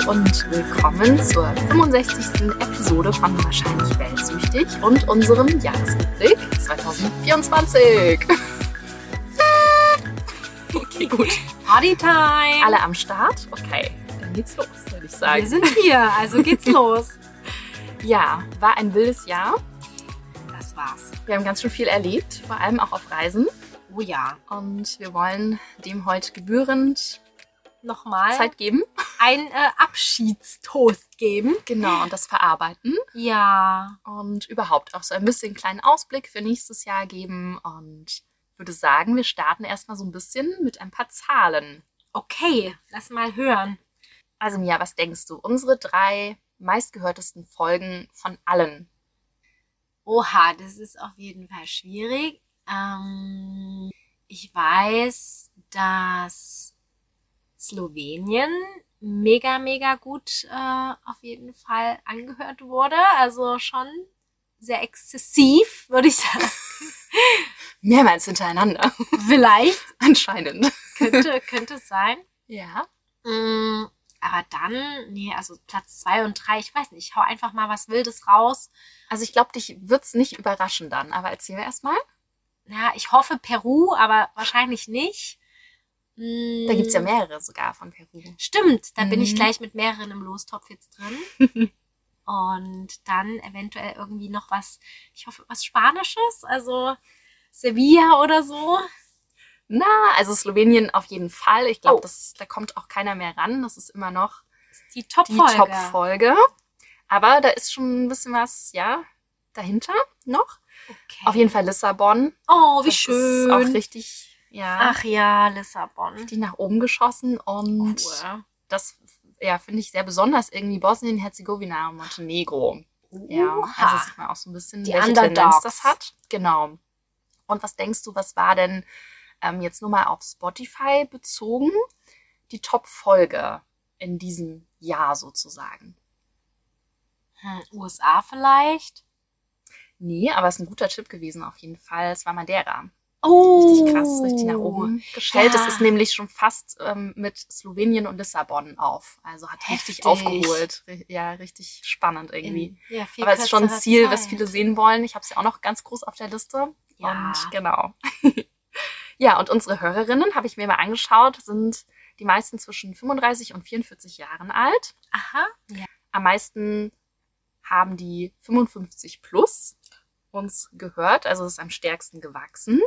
und willkommen zur 65. Episode von Wahrscheinlich Weltsüchtig und unserem Jahresrückblick 2024. Okay, gut. Partytime! Alle am Start? Okay, dann geht's los, würde ich sagen. Wir sind hier, also geht's los. Ja, war ein wildes Jahr. Das war's. Wir haben ganz schön viel erlebt, vor allem auch auf Reisen. Oh ja. Und wir wollen dem heute gebührend Nochmal Zeit geben. einen Abschiedstoast geben. Genau, und das verarbeiten. Ja. Und überhaupt auch so ein bisschen einen kleinen Ausblick für nächstes Jahr geben. Und würde sagen, wir starten erstmal so ein bisschen mit ein paar Zahlen. Okay, lass mal hören. Also Mia, was denkst du? Unsere 3 meistgehörtesten Folgen von allen. Oha, das ist auf jeden Fall schwierig. Ich weiß, dass Slowenien mega, mega gut auf jeden Fall angehört wurde. Also schon sehr exzessiv, würde ich sagen. Mehrmals hintereinander. Vielleicht. Anscheinend. Könnte es sein. Ja. Aber dann, also Platz 2 und 3, ich weiß nicht, ich hau einfach mal was Wildes raus. Also ich glaube, dich wird's nicht überraschen dann. Aber erzähl mir erstmal. Ja, ich hoffe Peru, aber wahrscheinlich nicht. Da gibt's ja mehrere sogar von Peru. Stimmt, da bin ich gleich mit mehreren im Lostopf jetzt drin. Und dann eventuell irgendwie noch was, ich hoffe, was Spanisches, also Sevilla oder so. Na, also Slowenien auf jeden Fall. Ich glaube, da kommt auch keiner mehr ran. Das ist immer noch Das ist die Top-Folge. die Top-Folge. Aber da ist schon ein bisschen was, ja, dahinter noch. Okay. Auf jeden Fall Lissabon. Oh, wie das schön. Ist auch richtig, ja, Ach ja, Lissabon. richtig nach oben geschossen. Und Cool. das, ja, finde ich sehr besonders. Irgendwie Bosnien-Herzegowina und Montenegro. Ja, also sieht man auch so ein bisschen, Die welche Underdogs. Tendenz das hat. Genau. Und was denkst du, was war denn jetzt nur mal auf Spotify bezogen, die Top-Folge in diesem Jahr sozusagen? USA vielleicht? Nee, aber es ist ein guter Tipp gewesen auf jeden Fall. Es war Madeira. Oh. Richtig krass, richtig nach oben geschellt. Ja. Es ist nämlich schon fast mit Slowenien und Lissabon auf. Also hat richtig Heftig. aufgeholt. Ja, richtig spannend irgendwie. Ja, viel Aber es ist schon ein kürzerer Ziel, was Zeit. viele sehen wollen. Ich habe es ja auch noch ganz groß auf der Liste. Ja. Und genau. Ja, und unsere Hörerinnen, habe ich mir mal angeschaut, sind die meisten zwischen 35 und 44 Jahren alt. Aha. Ja. Am meisten haben die 55 plus uns gehört, also es ist am stärksten gewachsen.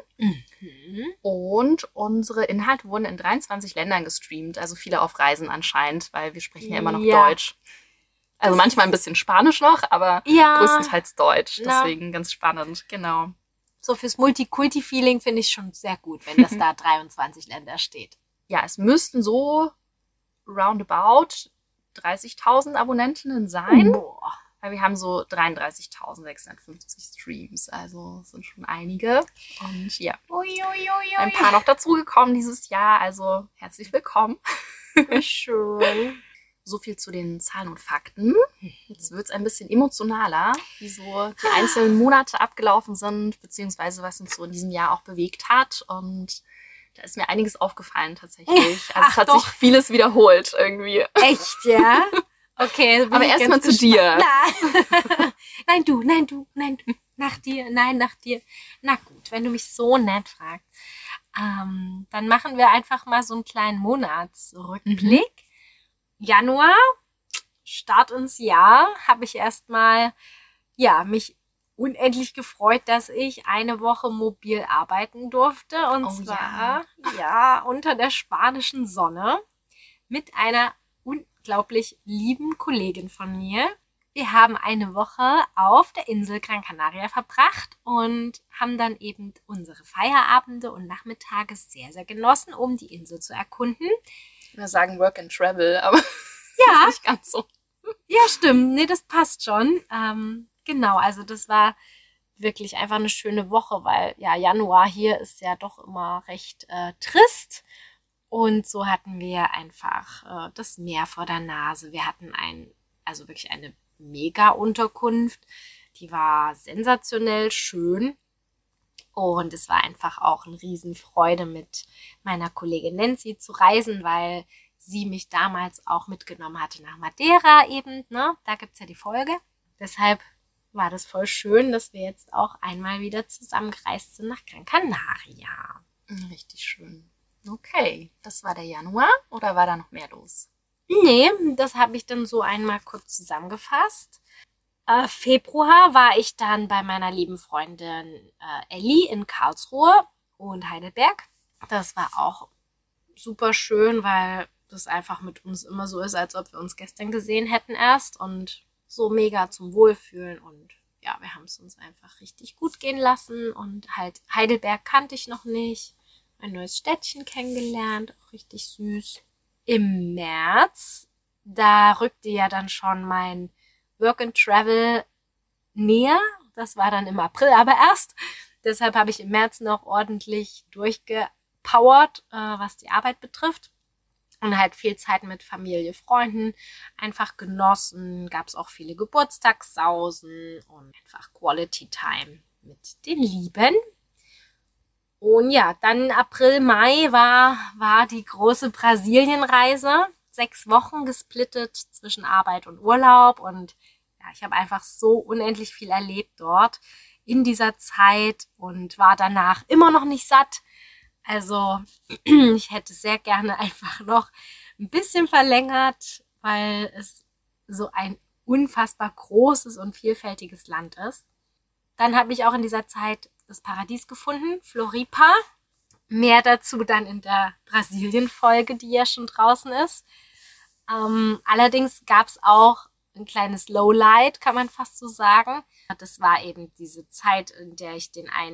Und unsere Inhalte wurden in 23 Ländern gestreamt, also viele auf Reisen anscheinend, weil wir sprechen ja immer noch Ja. Deutsch. Also manchmal ein bisschen Spanisch noch, aber Ja. größtenteils Deutsch. Na. Deswegen ganz spannend, genau. So fürs Multikulti-Feeling finde ich schon sehr gut, wenn das da 23 Länder steht. Ja, es müssten so roundabout 30.000 Abonnentinnen sein, Boah. weil wir haben so 33.650 Streams, also es sind schon einige. Und ja, ein paar noch dazugekommen dieses Jahr, also herzlich willkommen. Wie schön. So viel zu den Zahlen und Fakten. Jetzt wird es ein bisschen emotionaler, wie so die einzelnen Monate abgelaufen sind, beziehungsweise was uns so in diesem Jahr auch bewegt hat. Und da ist mir einiges aufgefallen tatsächlich. Also es hat sich vieles wiederholt irgendwie. Echt, ja? Okay. Aber erstmal zu dir. Nein, du. Nach dir. Na gut, wenn du mich so nett fragst. Dann machen wir einfach mal so einen kleinen Monatsrückblick. Januar, Start ins Jahr, habe ich erstmal mich unendlich gefreut, dass ich eine Woche mobil arbeiten durfte. Und zwar unter der spanischen Sonne mit einer unglaublich lieben Kollegin von mir. Wir haben eine Woche auf der Insel Gran Canaria verbracht und haben dann eben unsere Feierabende und Nachmittage sehr, sehr genossen, um die Insel zu erkunden. Wir sagen Work and Travel, aber Ja. ist nicht ganz so. Ja, stimmt. Nee, das passt schon. Genau, also das war wirklich einfach eine schöne Woche, weil ja, Januar hier ist ja doch immer recht trist. Und so hatten wir einfach das Meer vor der Nase. Wir hatten wirklich eine Mega-Unterkunft. Die war sensationell schön. Und es war einfach auch eine Riesenfreude, mit meiner Kollegin Nancy zu reisen, weil sie mich damals auch mitgenommen hatte nach Madeira eben, ne? Da gibt's ja die Folge. Deshalb war das voll schön, dass wir jetzt auch einmal wieder zusammengereist sind nach Gran Canaria. Richtig schön. Okay, das war der Januar oder war da noch mehr los? Nee, das habe ich dann so einmal kurz zusammengefasst. Februar war ich dann bei meiner lieben Freundin Elli in Karlsruhe und Heidelberg. Das war auch super schön, weil das einfach mit uns immer so ist, als ob wir uns gestern gesehen hätten erst und so mega zum Wohlfühlen und ja, wir haben es uns einfach richtig gut gehen lassen und halt Heidelberg kannte ich noch nicht, ein neues Städtchen kennengelernt, auch richtig süß. Im März, da rückte ja dann schon mein Work and Travel näher. Das war dann im April aber erst. Deshalb habe ich im März noch ordentlich durchgepowert, was die Arbeit betrifft. Und halt viel Zeit mit Familie, Freunden einfach genossen. Gab es auch viele Geburtstagssausen und einfach Quality Time mit den Lieben. Und ja, dann April, Mai war die große Brasilienreise. 6 Wochen gesplittet zwischen Arbeit und Urlaub. Und ja, ich habe einfach so unendlich viel erlebt dort in dieser Zeit und war danach immer noch nicht satt. Also ich hätte sehr gerne einfach noch ein bisschen verlängert, weil es so ein unfassbar großes und vielfältiges Land ist. Dann habe ich auch in dieser Zeit das Paradies gefunden, Floripa. Mehr dazu dann in der Brasilien-Folge, die ja schon draußen ist. Allerdings gab es auch ein kleines Lowlight, kann man fast so sagen. Das war eben diese Zeit, in der ich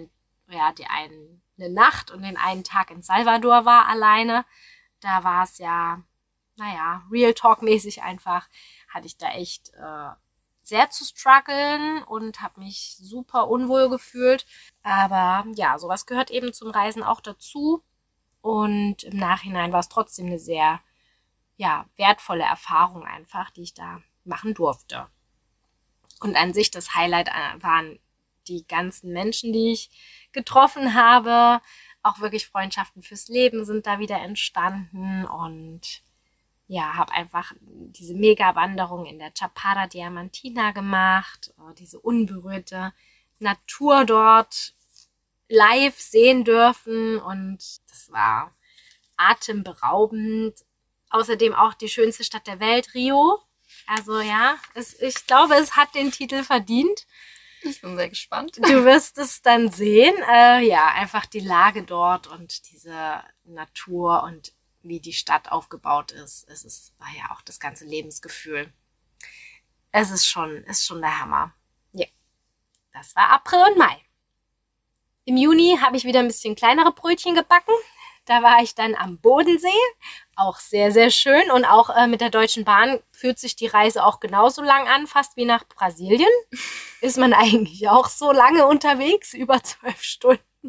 eine Nacht und den einen Tag in Salvador war alleine. Da war es ja, Real Talk-mäßig einfach, hatte ich da echt sehr zu strugglen und habe mich super unwohl gefühlt. Aber ja, sowas gehört eben zum Reisen auch dazu. Und im Nachhinein war es trotzdem eine sehr, wertvolle Erfahrung einfach, die ich da machen durfte. Und an sich das Highlight waren die ganzen Menschen, die ich getroffen habe. Auch wirklich Freundschaften fürs Leben sind da wieder entstanden und ja, habe einfach diese Mega-Wanderung in der Chapada Diamantina gemacht, diese unberührte Natur dort live sehen dürfen und das war atemberaubend. Außerdem auch die schönste Stadt der Welt, Rio. Also ja, ich glaube, es hat den Titel verdient. Ich bin sehr gespannt. Du wirst es dann sehen. Einfach die Lage dort und diese Natur und wie die Stadt aufgebaut ist. War ja auch das ganze Lebensgefühl. Es ist schon der Hammer. Ja, das war April und Mai. Im Juni habe ich wieder ein bisschen kleinere Brötchen gebacken. Da war ich dann am Bodensee. Auch sehr, sehr schön. Und auch mit der Deutschen Bahn fühlt sich die Reise auch genauso lang an, fast wie nach Brasilien. Ist man eigentlich auch so lange unterwegs, über 12 Stunden.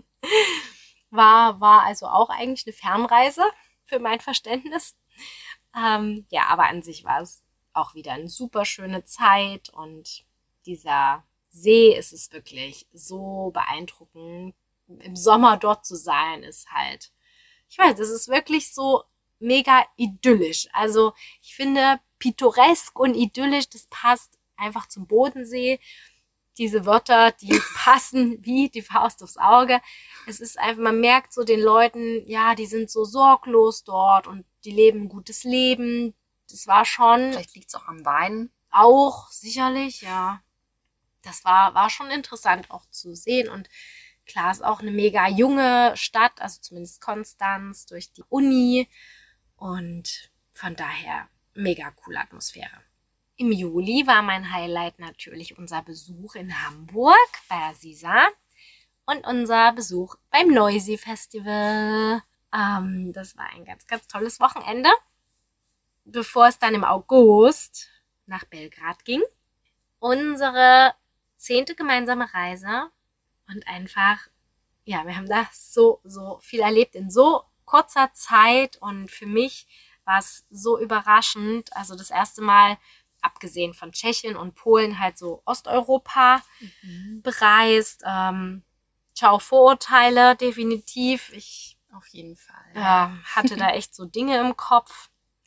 War also auch eigentlich eine Fernreise für mein Verständnis. Aber an sich war es auch wieder eine super schöne Zeit. Und dieser See ist es wirklich so beeindruckend. Im Sommer dort zu sein, ist halt, ich weiß, es ist wirklich so mega idyllisch. Also ich finde, pittoresk und idyllisch, das passt einfach zum Bodensee. Diese Wörter, die passen wie die Faust aufs Auge. Es ist einfach, man merkt so den Leuten, ja, die sind so sorglos dort und die leben ein gutes Leben. Das war schon... Vielleicht liegt es auch am Wein. Auch, sicherlich, ja. Das war schon interessant auch zu sehen und klar, ist auch eine mega junge Stadt, also zumindest Konstanz durch die Uni und von daher mega coole Atmosphäre. Im Juli war mein Highlight natürlich unser Besuch in Hamburg bei Aziza und unser Besuch beim Noisy Festival. Das war ein ganz, ganz tolles Wochenende, bevor es dann im August nach Belgrad ging. Unsere 10. gemeinsame Reise. Und einfach, ja, wir haben da so viel erlebt in so kurzer Zeit. Und für mich war es so überraschend. Also das erste Mal, abgesehen von Tschechien und Polen, halt so Osteuropa bereist. Ciao Vorurteile, definitiv. Auf jeden Fall. Hatte da echt so Dinge im Kopf.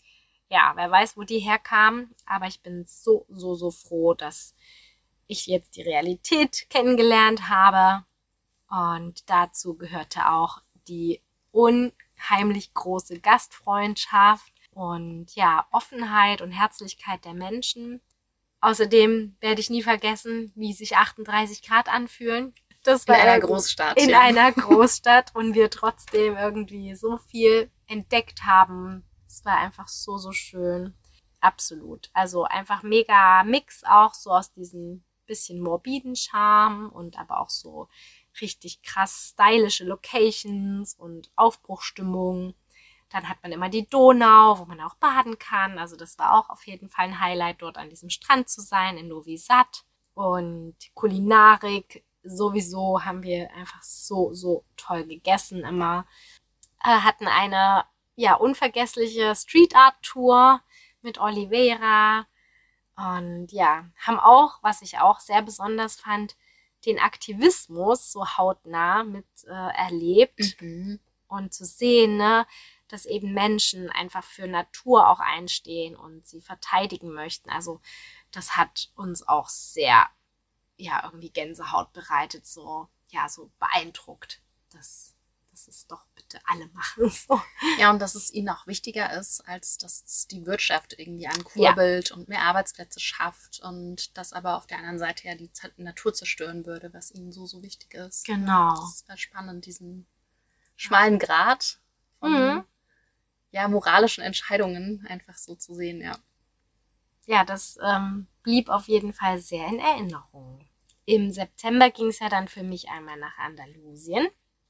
ja, wer weiß, wo die herkamen. Aber ich bin so, so, so froh, dass ich jetzt die Realität kennengelernt habe. Und dazu gehörte auch die unheimlich große Gastfreundschaft und ja, Offenheit und Herzlichkeit der Menschen. Außerdem werde ich nie vergessen, wie sich 38 Grad anfühlen. Das war in einer Großstadt. In einer Großstadt und wir trotzdem irgendwie so viel entdeckt haben. Es war einfach so, so schön. Absolut. Also einfach mega Mix auch so aus diesem bisschen morbiden Charme und aber auch so richtig krass stylische Locations und Aufbruchstimmung. Dann hat man immer die Donau, wo man auch baden kann. Also das war auch auf jeden Fall ein Highlight, dort an diesem Strand zu sein in Novi Sad. Und Kulinarik sowieso haben wir einfach so, so toll gegessen immer. Hatten eine ja unvergessliche Street Art Tour mit Oliveira. Und ja, haben auch, was ich auch sehr besonders fand, den Aktivismus so hautnah mit erlebt. Und zu sehen, ne, dass eben Menschen einfach für Natur auch einstehen und sie verteidigen möchten. Also das hat uns auch sehr, ja, irgendwie Gänsehaut bereitet, so, ja, so beeindruckt, dass es doch bitte alle machen. So. Ja, und dass es ihnen auch wichtiger ist, als dass es die Wirtschaft irgendwie ankurbelt und mehr Arbeitsplätze schafft und das aber auf der anderen Seite ja die Natur zerstören würde, was ihnen so, so wichtig ist. Genau. Das war spannend, diesen schmalen Grat von ja, moralischen Entscheidungen einfach so zu sehen, ja. Ja, das blieb auf jeden Fall sehr in Erinnerung. Im September ging es ja dann für mich einmal nach Andalusien.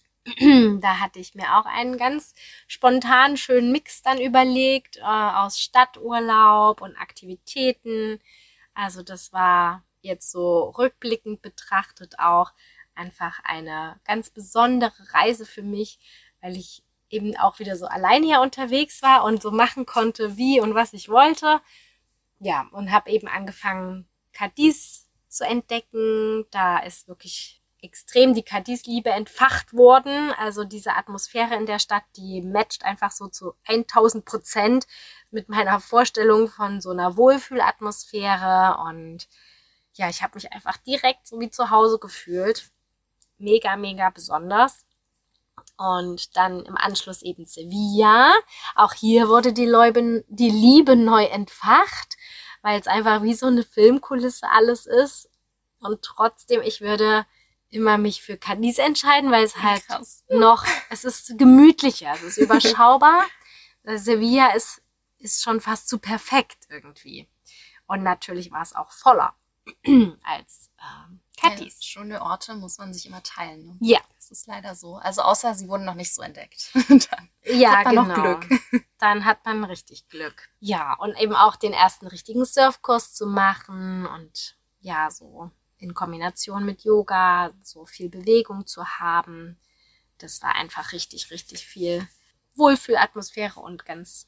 Da hatte ich mir auch einen ganz spontan schönen Mix dann überlegt aus Stadturlaub und Aktivitäten. Also das war jetzt so rückblickend betrachtet auch einfach eine ganz besondere Reise für mich, weil ich eben auch wieder so allein hier unterwegs war und so machen konnte, wie und was ich wollte. Ja, und habe eben angefangen, Cadiz zu entdecken. Da ist wirklich extrem die Cadiz-Liebe entfacht worden. Also diese Atmosphäre in der Stadt, die matcht einfach so zu 1000% mit meiner Vorstellung von so einer Wohlfühlatmosphäre. Und ja, ich habe mich einfach direkt so wie zu Hause gefühlt. Mega, mega besonders. Und dann im Anschluss eben Sevilla. Auch hier wurde die Liebe neu entfacht, weil es einfach wie so eine Filmkulisse alles ist. Und trotzdem, ich würde immer mich für Cadiz entscheiden, weil es halt es ist gemütlicher, es ist überschaubar. Sevilla ist schon fast zu perfekt irgendwie. Und natürlich war es auch voller als Cadiz. Ja, schöne Orte muss man sich immer teilen. Ne? Ja. Das ist leider so. Also außer sie wurden noch nicht so entdeckt. Dann hat man noch Glück. Dann hat man richtig Glück. Ja, und eben auch den ersten richtigen Surfkurs zu machen und ja, so in Kombination mit Yoga, so viel Bewegung zu haben. Das war einfach richtig, richtig viel Wohlfühlatmosphäre und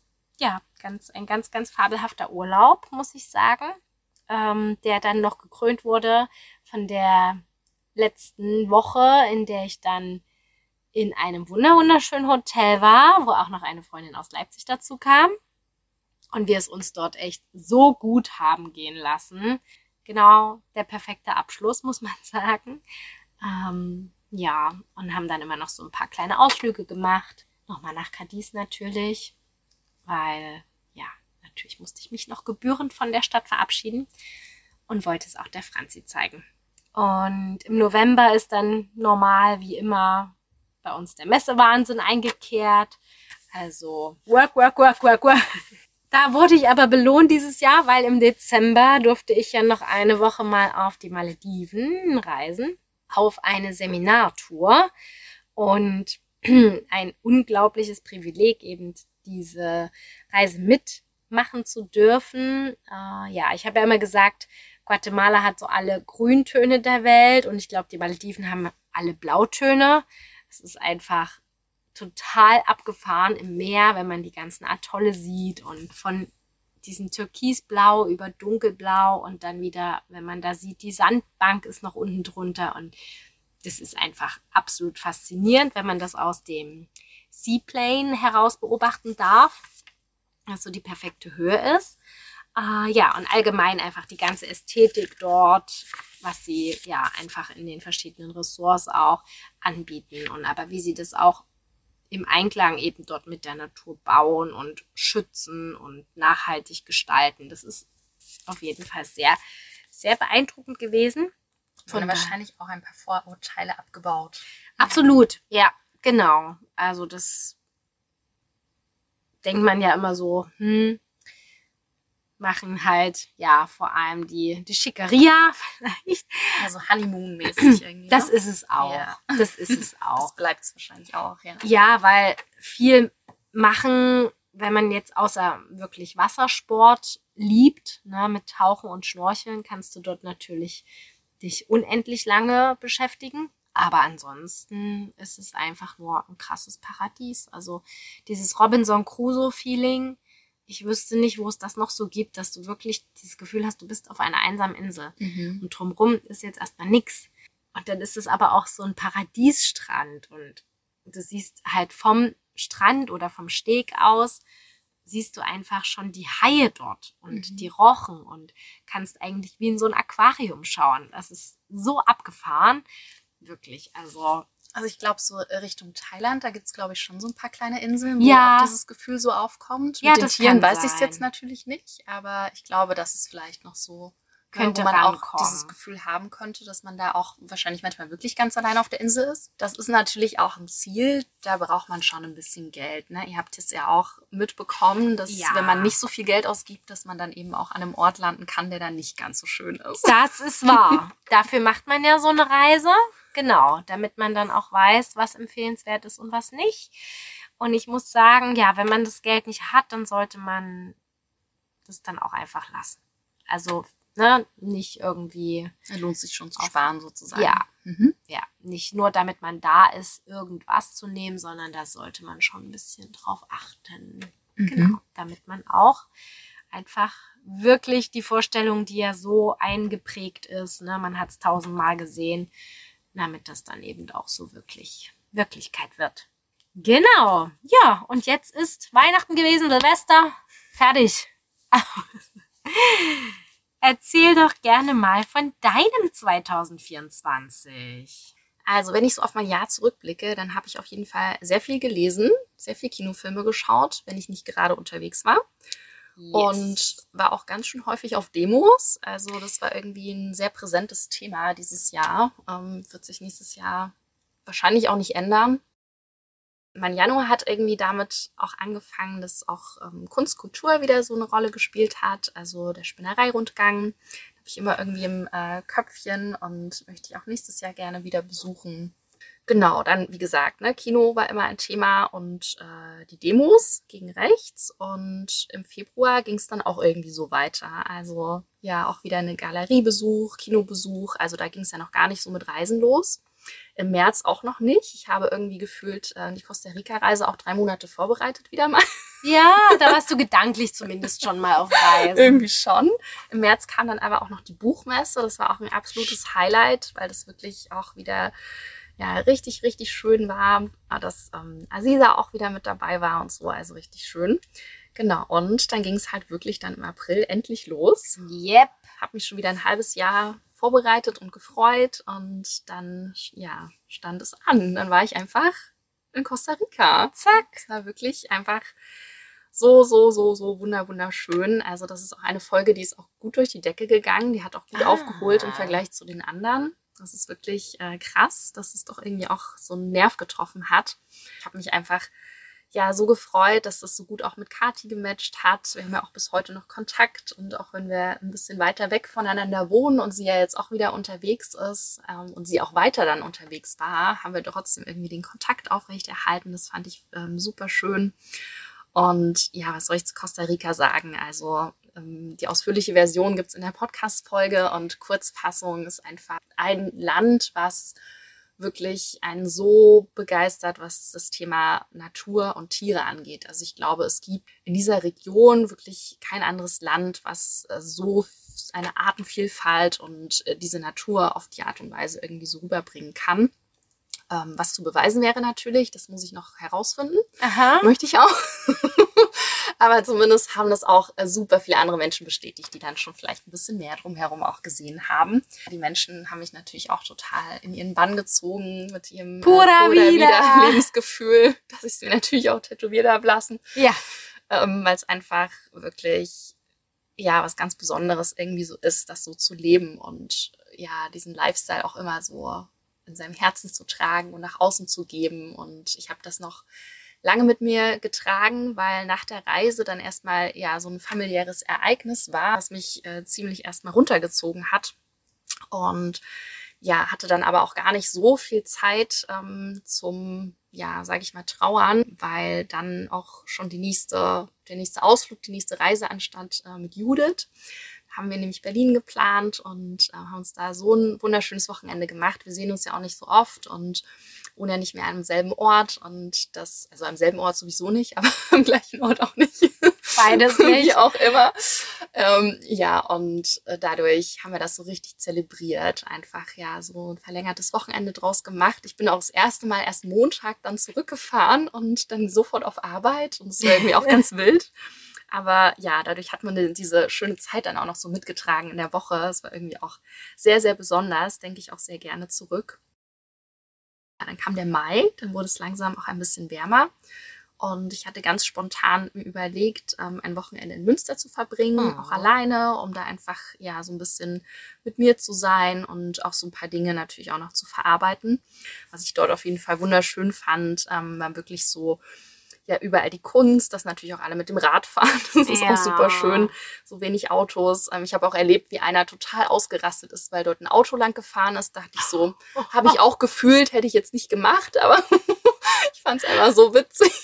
ein ganz, ganz fabelhafter Urlaub, muss ich sagen, der dann noch gekrönt wurde von der letzten Woche, in der ich dann in einem wunderschönen Hotel war, wo auch noch eine Freundin aus Leipzig dazu kam und wir es uns dort echt so gut haben gehen lassen. Genau, der perfekte Abschluss, muss man sagen. Ja, und haben dann immer noch so ein paar kleine Ausflüge gemacht. Nochmal nach Cadiz natürlich, weil, ja, natürlich musste ich mich noch gebührend von der Stadt verabschieden und wollte es auch der Franzi zeigen. Und im November ist dann normal, wie immer, bei uns der Messewahnsinn eingekehrt. Also work. Da wurde ich aber belohnt dieses Jahr, weil im Dezember durfte ich ja noch eine Woche mal auf die Malediven reisen, auf eine Seminartour und ein unglaubliches Privileg, eben diese Reise mitmachen zu dürfen. Ja, ich habe ja immer gesagt, Guatemala hat so alle Grüntöne der Welt und ich glaube, die Malediven haben alle Blautöne. Es ist einfach total abgefahren im Meer, wenn man die ganzen Atolle sieht und von diesem Türkisblau über Dunkelblau und dann wieder, wenn man da sieht, die Sandbank ist noch unten drunter und das ist einfach absolut faszinierend, wenn man das aus dem Seaplane heraus beobachten darf. was so die perfekte Höhe ist. Ja, und allgemein einfach die ganze Ästhetik dort, was sie ja einfach in den verschiedenen Ressorts auch anbieten und aber wie sie das auch im Einklang eben dort mit der Natur bauen und schützen und nachhaltig gestalten. Das ist auf jeden Fall sehr, sehr beeindruckend gewesen. Wurde wahrscheinlich auch ein paar Vorurteile abgebaut. Absolut, ja, genau. Also das denkt man ja immer so, machen halt, ja, vor allem die Schickeria vielleicht. Also Honeymoon-mäßig irgendwie. Das ne? ist es auch. Ja. Das ist es auch. Das bleibt es wahrscheinlich auch, ja. Ja, weil viel machen, wenn man jetzt außer wirklich Wassersport liebt, ne, mit Tauchen und Schnorcheln, kannst du dort natürlich dich unendlich lange beschäftigen. Aber ansonsten ist es einfach nur ein krasses Paradies. Also dieses Robinson Crusoe-Feeling, ich wüsste nicht, wo es das noch so gibt, dass du wirklich dieses Gefühl hast, du bist auf einer einsamen Insel. Und drumherum ist jetzt erstmal nichts. Und dann ist es aber auch so ein Paradiesstrand. Und du siehst halt vom Strand oder vom Steg aus, siehst du einfach schon die Haie dort und die Rochen und kannst eigentlich wie in so ein Aquarium schauen. Das ist so abgefahren. Wirklich, also ich glaube, so Richtung Thailand, da gibt es, glaube ich, schon so ein paar kleine Inseln, wo Ja. auch dieses Gefühl so aufkommt. Ja, Mit den das Tieren kann weiß ich es sein. jetzt natürlich nicht, aber ich glaube, dass es vielleicht noch so, Könnte wo man auch rankommen. dieses Gefühl haben könnte, dass man da auch wahrscheinlich manchmal wirklich ganz allein auf der Insel ist. Das ist natürlich auch ein Ziel, da braucht man schon ein bisschen Geld. Ne? Ihr habt es ja auch mitbekommen, dass Ja. wenn man nicht so viel Geld ausgibt, dass man dann eben auch an einem Ort landen kann, der dann nicht ganz so schön ist. das ist wahr. Dafür macht man ja so eine Reise. Genau, damit man dann auch weiß, was empfehlenswert ist und was nicht. Und ich muss sagen, ja, wenn man das Geld nicht hat, dann sollte man das dann auch einfach lassen. Also, ne, nicht irgendwie, Da lohnt sich schon zu sparen sozusagen. ja, Mhm. ja, nicht nur damit man da ist, irgendwas zu nehmen, sondern da sollte man schon ein bisschen drauf achten. Genau, damit man auch einfach wirklich die Vorstellung, die ja so eingeprägt ist, ne, man hat es 1000-mal gesehen, damit das dann eben auch so wirklich Wirklichkeit wird. Genau, ja, und jetzt ist Weihnachten gewesen, Silvester, fertig. Erzähl doch gerne mal von deinem 2024. Also, wenn ich so auf mein Jahr zurückblicke, dann habe ich auf jeden Fall sehr viel gelesen, sehr viel Kinofilme geschaut, wenn ich nicht gerade unterwegs war. Und war auch ganz schön häufig auf Demos. Also das war irgendwie ein sehr präsentes Thema dieses Jahr. Wird sich nächstes Jahr wahrscheinlich auch nicht ändern. Mein Januar hat irgendwie damit auch angefangen, dass auch Kunst, Kultur wieder so eine Rolle gespielt hat. Also der Spinnerei-Rundgang habe ich immer irgendwie im Köpfchen und möchte ich auch nächstes Jahr gerne wieder besuchen. Genau, dann wie gesagt, ne, Kino war immer ein Thema und die Demos gegen rechts. Und im Februar ging es dann auch irgendwie so weiter. Also ja, auch wieder eine Galeriebesuch, Kinobesuch. Also da ging es ja noch gar nicht so mit Reisen los. Im März auch noch nicht. Ich habe irgendwie gefühlt die Costa Rica-Reise auch 3 Monate vorbereitet wieder mal. Ja, da warst du gedanklich zumindest schon mal auf Reisen. Irgendwie schon. Im März kam dann aber auch noch die Buchmesse. Das war auch ein absolutes Highlight, weil das wirklich auch wieder ja, richtig, richtig schön war, dass Aziza auch wieder mit dabei war und so, also richtig schön. Genau, und dann ging es halt wirklich dann im April endlich los. Yep. Habe mich schon wieder ein halbes Jahr vorbereitet und gefreut und dann, ja, stand es an. Dann war ich einfach in Costa Rica. Zack. Es war wirklich einfach so wunderschön. Also das ist auch eine Folge, die ist auch gut durch die Decke gegangen. Die hat auch gut aufgeholt im Vergleich zu den anderen. Das ist wirklich krass, dass es doch irgendwie auch so einen Nerv getroffen hat. Ich habe mich einfach ja so gefreut, dass das so gut auch mit Kathi gematcht hat. Wir haben ja auch bis heute noch Kontakt und auch wenn wir ein bisschen weiter weg voneinander wohnen und sie ja jetzt auch wieder unterwegs ist und sie auch weiter dann unterwegs war, haben wir trotzdem irgendwie den Kontakt aufrechterhalten. Das fand ich super schön. Und ja, was soll ich zu Costa Rica sagen? Also die ausführliche Version gibt's in der Podcast-Folge und Kurzfassung ist einfach ein Land, was wirklich einen so begeistert, was das Thema Natur und Tiere angeht. Also ich glaube, es gibt in dieser Region wirklich kein anderes Land, was so eine Artenvielfalt und diese Natur auf die Art und Weise irgendwie so rüberbringen kann. Was zu beweisen wäre natürlich, das muss ich noch herausfinden. Aha. Möchte ich auch. Aber zumindest haben das auch super viele andere Menschen bestätigt, die dann schon vielleicht ein bisschen mehr drumherum auch gesehen haben. Die Menschen haben mich natürlich auch total in ihren Bann gezogen mit ihrem Pura vida Lebensgefühl, dass ich sie natürlich auch tätowiert habe lassen. Ja. Weil es einfach wirklich ja was ganz Besonderes irgendwie so ist, das so zu leben und ja diesen Lifestyle auch immer so in seinem Herzen zu tragen und nach außen zu geben. Und ich habe das noch lange mit mir getragen, weil nach der Reise dann erstmal ja so ein familiäres Ereignis war, was mich ziemlich erstmal runtergezogen hat. Und ja, hatte dann aber auch gar nicht so viel Zeit zum, ja, sage ich mal, Trauern, weil dann auch schon der nächste Ausflug, die nächste Reise anstand mit Judith. Haben wir nämlich Berlin geplant und haben uns da so ein wunderschönes Wochenende gemacht. Wir sehen uns ja auch nicht so oft und wohnen ja nicht mehr am selben Ort und das, also am selben Ort sowieso nicht, aber am gleichen Ort auch nicht. Beides nicht. Wie auch immer. Ja, und dadurch haben wir das so richtig zelebriert. Einfach ja so ein verlängertes Wochenende draus gemacht. Ich bin auch das erste Mal erst Montag dann zurückgefahren und dann sofort auf Arbeit und es war irgendwie auch ganz wild. Aber ja, dadurch hat man diese schöne Zeit dann auch noch so mitgetragen in der Woche. Es war irgendwie auch sehr, sehr besonders, denke ich auch sehr gerne zurück. Ja, dann kam der Mai, dann wurde es langsam auch ein bisschen wärmer. Und ich hatte ganz spontan mir überlegt, ein Wochenende in Münster zu verbringen, auch alleine, um da einfach ja so ein bisschen mit mir zu sein und auch so ein paar Dinge natürlich auch noch zu verarbeiten. Was ich dort auf jeden Fall wunderschön fand, war wirklich so ja überall die Kunst, dass natürlich auch alle mit dem Rad fahren. Das ist auch super schön. So wenig Autos. Ich habe auch erlebt, wie einer total ausgerastet ist, weil dort ein Auto lang gefahren ist. Dachte ich so, habe ich auch gefühlt, hätte ich jetzt nicht gemacht, aber ich fand es einfach so witzig.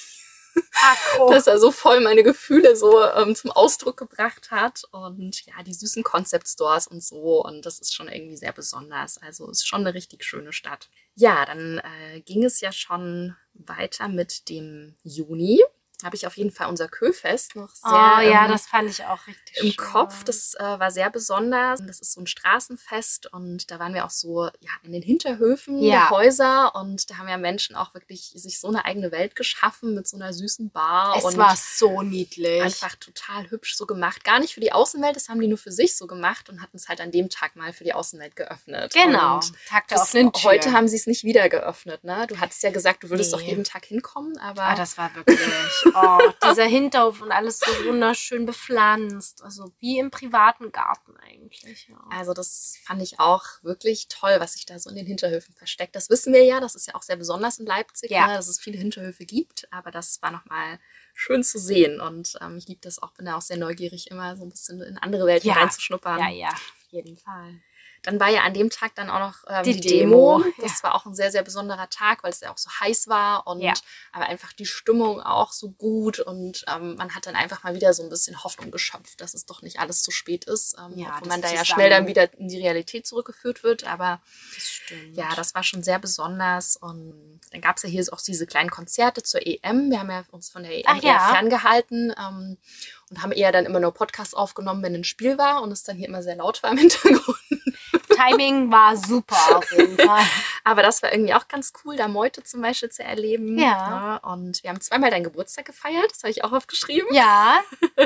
Dass er so voll meine Gefühle so zum Ausdruck gebracht hat. Und ja, die süßen Concept-Stores und so. Und das ist schon irgendwie sehr besonders. Also ist schon eine richtig schöne Stadt. Ja, dann ging es ja schon weiter mit dem Juni. Habe ich auf jeden Fall unser Köfest noch sehr das fand ich auch richtig im schön. Kopf. Das war sehr besonders. Das ist so ein Straßenfest und da waren wir auch so ja in den Hinterhöfen der Häuser und da haben ja Menschen auch wirklich sich so eine eigene Welt geschaffen mit so einer süßen Bar. Es war so niedlich. Einfach total hübsch so gemacht. Gar nicht für die Außenwelt, das haben die nur für sich so gemacht und hatten es halt an dem Tag mal für die Außenwelt geöffnet. Genau. Und Tag der offenen Tür. Heute haben sie es nicht wieder geöffnet, ne? Du hattest ja gesagt, du würdest doch jeden Tag hinkommen, aber das war wirklich dieser Hinterhof und alles so wunderschön bepflanzt. Also wie im privaten Garten eigentlich. Ja. Also das fand ich auch wirklich toll, was sich da so in den Hinterhöfen versteckt. Das wissen wir ja, das ist ja auch sehr besonders in Leipzig, ne, dass es viele Hinterhöfe gibt. Aber das war nochmal schön zu sehen. Und ich liebe das auch, bin da auch sehr neugierig, immer so ein bisschen in andere Welten reinzuschnuppern. Ja, auf jeden Fall. Dann war ja an dem Tag dann auch noch die Demo. Das war auch ein sehr, sehr besonderer Tag, weil es ja auch so heiß war und aber einfach die Stimmung auch so gut und man hat dann einfach mal wieder so ein bisschen Hoffnung geschöpft, dass es doch nicht alles zu spät ist, obwohl man da ja schnell dann wieder in die Realität zurückgeführt wird, aber das stimmt. Ja, das war schon sehr besonders und dann gab es ja hier auch diese kleinen Konzerte zur EM. Wir haben ja uns von der EM eher ferngehalten und haben eher dann immer nur Podcasts aufgenommen, wenn ein Spiel war und es dann hier immer sehr laut war im Hintergrund. Timing war super auf jeden Fall. Aber das war irgendwie auch ganz cool, da Meute zum Beispiel zu erleben. Ja. Und wir haben zweimal deinen Geburtstag gefeiert, das habe ich auch aufgeschrieben. Ja,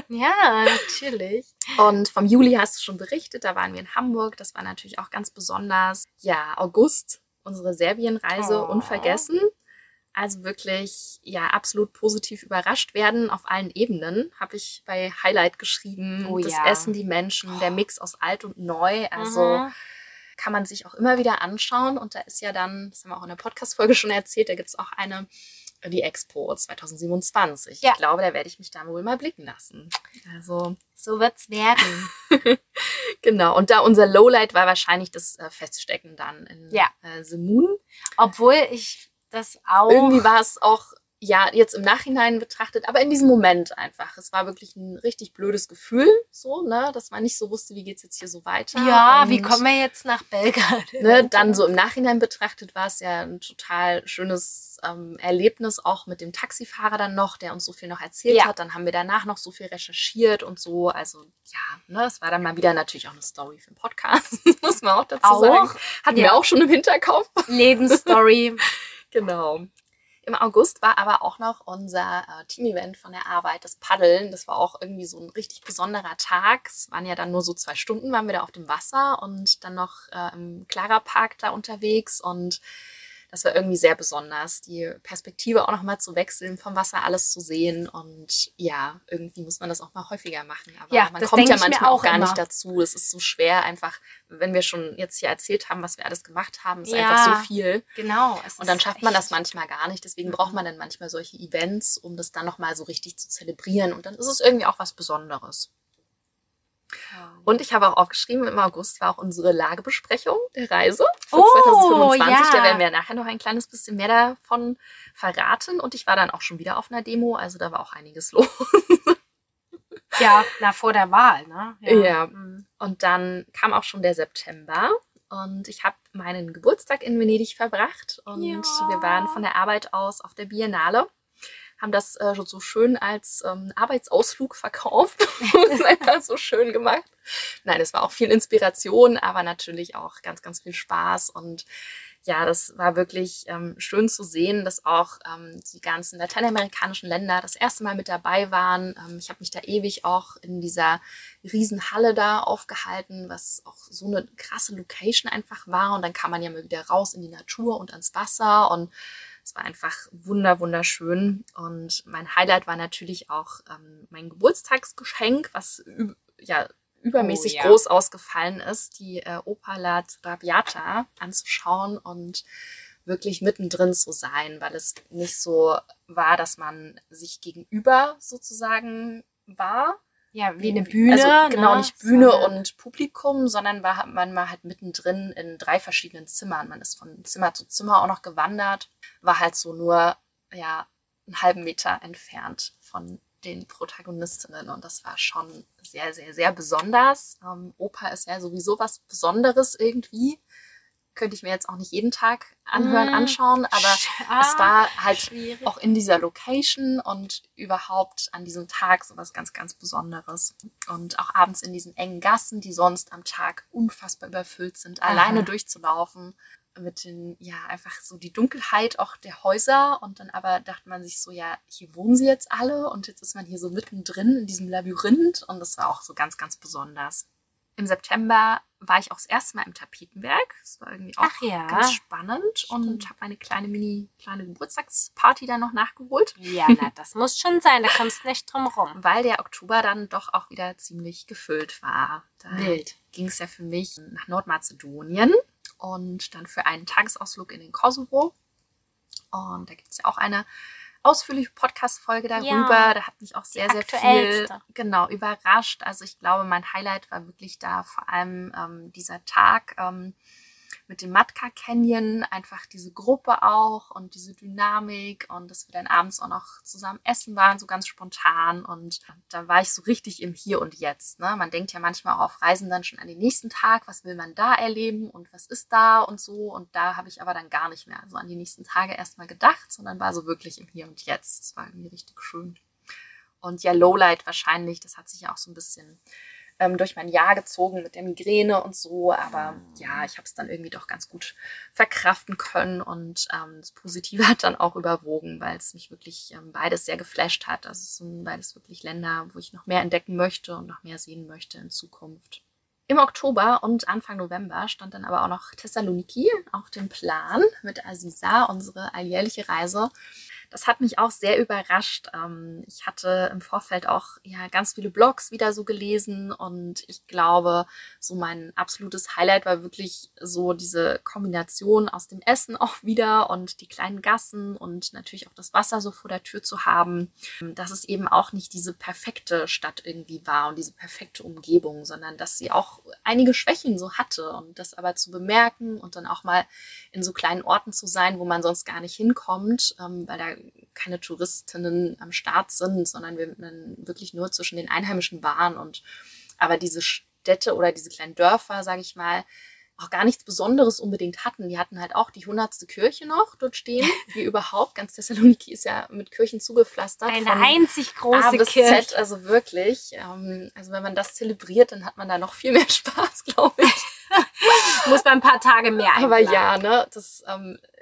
natürlich. Und vom Juli hast du schon berichtet, da waren wir in Hamburg, das war natürlich auch ganz besonders. Ja, August, unsere Serbienreise, unvergessen. Also wirklich, ja, absolut positiv überrascht werden auf allen Ebenen, habe ich bei Highlight geschrieben. Das Essen, die Menschen, der Mix aus alt und neu, also kann man sich auch immer wieder anschauen. Und da ist ja dann, das haben wir auch in der Podcast-Folge schon erzählt, da gibt es auch die Expo 2027. Ja. Ich glaube, da werde ich mich da wohl mal blicken lassen. Also so wird's werden. Genau, und da unser Lowlight war wahrscheinlich das Feststecken dann in Semun. Obwohl ich das auch... Irgendwie war es auch, ja, jetzt im Nachhinein betrachtet, aber in diesem Moment einfach. Es war wirklich ein richtig blödes Gefühl, so, ne, dass man nicht so wusste, wie geht's jetzt hier so weiter. Ja, und, wie kommen wir jetzt nach Belgrad? Ne, dann so im Nachhinein betrachtet war es ja ein total schönes Erlebnis, auch mit dem Taxifahrer dann noch, der uns so viel noch erzählt hat. Dann haben wir danach noch so viel recherchiert und so. Also ja, ne, es war dann mal wieder natürlich auch eine Story für den Podcast, muss man auch dazu sagen. Hatten wir auch schon im Hinterkopf. Lebensstory. Genau. Im August war aber auch noch unser Team-Event von der Arbeit, das Paddeln. Das war auch irgendwie so ein richtig besonderer Tag. Es waren ja dann nur so 2 Stunden, waren wir da auf dem Wasser und dann noch im Clara Park da unterwegs. Und das war irgendwie sehr besonders, die Perspektive auch nochmal zu wechseln, vom Wasser alles zu sehen. Und ja, irgendwie muss man das auch mal häufiger machen. Aber Ja, man das kommt ja denke ich mir manchmal auch auch gar immer. nicht dazu. Es ist so schwer einfach, wenn wir schon jetzt hier erzählt haben, was wir alles gemacht haben, ist Ja. einfach so viel. Genau. Und dann schafft man das manchmal gar nicht. Deswegen braucht man dann manchmal solche Events, um das dann nochmal so richtig zu zelebrieren. Und dann ist es irgendwie auch was Besonderes. Und ich habe auch aufgeschrieben, im August war auch unsere Lagebesprechung der Reise für 2025. Da werden wir nachher noch ein kleines bisschen mehr davon verraten. Und ich war dann auch schon wieder auf einer Demo, also da war auch einiges los. Ja, vor der Wahl, ne? Ja. Und dann kam auch schon der September und ich habe meinen Geburtstag in Venedig verbracht und wir waren von der Arbeit aus auf der Biennale, haben das so schön als Arbeitsausflug verkauft. Einfach so schön gemacht. Nein, es war auch viel Inspiration, aber natürlich auch ganz, ganz viel Spaß. Und ja, das war wirklich schön zu sehen, dass auch die ganzen lateinamerikanischen Länder das erste Mal mit dabei waren. Ich habe mich da ewig auch in dieser Riesenhalle da aufgehalten, was auch so eine krasse Location einfach war. Und dann kam man ja mal wieder raus in die Natur und ans Wasser und es war einfach wunderschön. Und mein Highlight war natürlich auch mein Geburtstagsgeschenk, was übermäßig groß ausgefallen ist, die Oper La Traviata anzuschauen und wirklich mittendrin zu sein, weil es nicht so war, dass man sich gegenüber sozusagen war. Ja, wie eine Bühne. Also genau, ne? nicht Bühne und Publikum, sondern man war halt mittendrin in 3 verschiedenen Zimmern. Man ist von Zimmer zu Zimmer auch noch gewandert, war halt so nur einen halben Meter entfernt von den Protagonistinnen und das war schon sehr, sehr, sehr besonders. Oper ist ja sowieso was Besonderes irgendwie. Könnte ich mir jetzt auch nicht jeden Tag anschauen, aber es war halt schwierig. Auch in dieser Location und überhaupt an diesem Tag sowas ganz, ganz Besonderes. Und auch abends in diesen engen Gassen, die sonst am Tag unfassbar überfüllt sind, alleine durchzulaufen mit den, einfach so die Dunkelheit auch der Häuser und dann aber dachte man sich so, hier wohnen sie jetzt alle und jetzt ist man hier so mittendrin in diesem Labyrinth und das war auch so ganz, ganz besonders. Im September war ich auch das erste Mal im Tapetenwerk. Das war irgendwie auch ganz spannend und habe eine kleine Geburtstagsparty dann noch nachgeholt. Ja, das muss schon sein, da kommst du nicht drum rum. Weil der Oktober dann doch auch wieder ziemlich gefüllt war. Da ging es ja für mich nach Nordmazedonien und dann für einen Tagesausflug in den Kosovo. Und da gibt es ja auch eine ausführliche Podcast-Folge darüber. Da hat mich auch sehr, sehr viel überrascht. Also ich glaube, mein Highlight war wirklich da vor allem dieser Tag mit dem Matka Canyon, einfach diese Gruppe auch und diese Dynamik und dass wir dann abends auch noch zusammen essen waren, so ganz spontan und da war ich so richtig im Hier und Jetzt. Ne? Man denkt ja manchmal auch auf Reisen dann schon an den nächsten Tag, was will man da erleben und was ist da und so und da habe ich aber dann gar nicht mehr so an die nächsten Tage erstmal gedacht, sondern war so wirklich im Hier und Jetzt. Das war irgendwie richtig schön. Und ja, Lowlight wahrscheinlich, das hat sich ja auch so ein bisschen durch mein Jahr gezogen mit der Migräne und so, aber ja, ich habe es dann irgendwie doch ganz gut verkraften können und das Positive hat dann auch überwogen, weil es mich wirklich beides sehr geflasht hat. Also es sind beides wirklich Länder, wo ich noch mehr entdecken möchte und noch mehr sehen möchte in Zukunft. Im Oktober und Anfang November stand dann aber auch noch Thessaloniki auf dem Plan mit Aziza, unsere alljährliche Reise. Das hat mich auch sehr überrascht. Ich hatte im Vorfeld auch ganz viele Blogs wieder so gelesen und ich glaube, so mein absolutes Highlight war wirklich so diese Kombination aus dem Essen auch wieder und die kleinen Gassen und natürlich auch das Wasser so vor der Tür zu haben, dass es eben auch nicht diese perfekte Stadt irgendwie war und diese perfekte Umgebung, sondern dass sie auch einige Schwächen so hatte und das aber zu bemerken und dann auch mal in so kleinen Orten zu sein, wo man sonst gar nicht hinkommt, weil da keine Touristinnen am Start sind, sondern wir dann wirklich nur zwischen den Einheimischen waren und aber diese Städte oder diese kleinen Dörfer, sage ich mal, auch gar nichts Besonderes unbedingt hatten. Die hatten halt auch die 100. Kirche noch dort stehen, wie überhaupt. Ganz Thessaloniki ist ja mit Kirchen zugepflastert. Eine einzig große A bis Kirche. Z, also wirklich. Also wenn man das zelebriert, dann hat man da noch viel mehr Spaß, glaube ich. Muss man ein paar Tage mehr einplanen. Aber ja, ne, das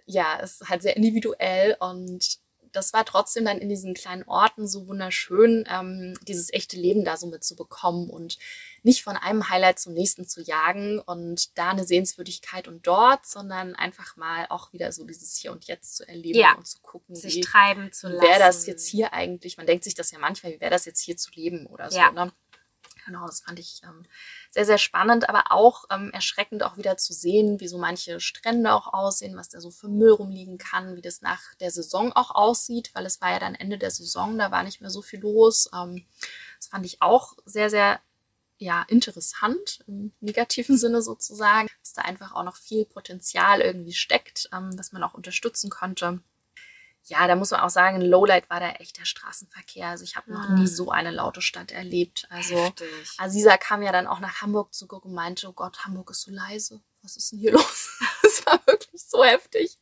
ja, es ist halt sehr individuell und das war trotzdem dann in diesen kleinen Orten so wunderschön, dieses echte Leben da so mitzubekommen und nicht von einem Highlight zum nächsten zu jagen und da eine Sehenswürdigkeit und dort, sondern einfach mal auch wieder so dieses Hier und Jetzt zu erleben und zu gucken, sich treiben zu lassen. Wäre das jetzt hier eigentlich, man denkt sich das ja manchmal, wie wäre das jetzt hier zu leben oder so, ne? Genau, das fand ich sehr, sehr spannend, aber auch erschreckend auch wieder zu sehen, wie so manche Strände auch aussehen, was da so für Müll rumliegen kann, wie das nach der Saison auch aussieht, weil es war ja dann Ende der Saison, da war nicht mehr so viel los. Das fand ich auch sehr, sehr interessant, im negativen Sinne sozusagen, dass da einfach auch noch viel Potenzial irgendwie steckt, was man auch unterstützen konnte. Ja, da muss man auch sagen, Lowlight war da echt der Straßenverkehr. Also ich habe noch nie so eine laute Stadt erlebt. Also Heftig. Aziza kam ja dann auch nach Hamburg zurück und meinte, oh Gott, Hamburg ist so leise. Was ist denn hier los? Es war wirklich so heftig.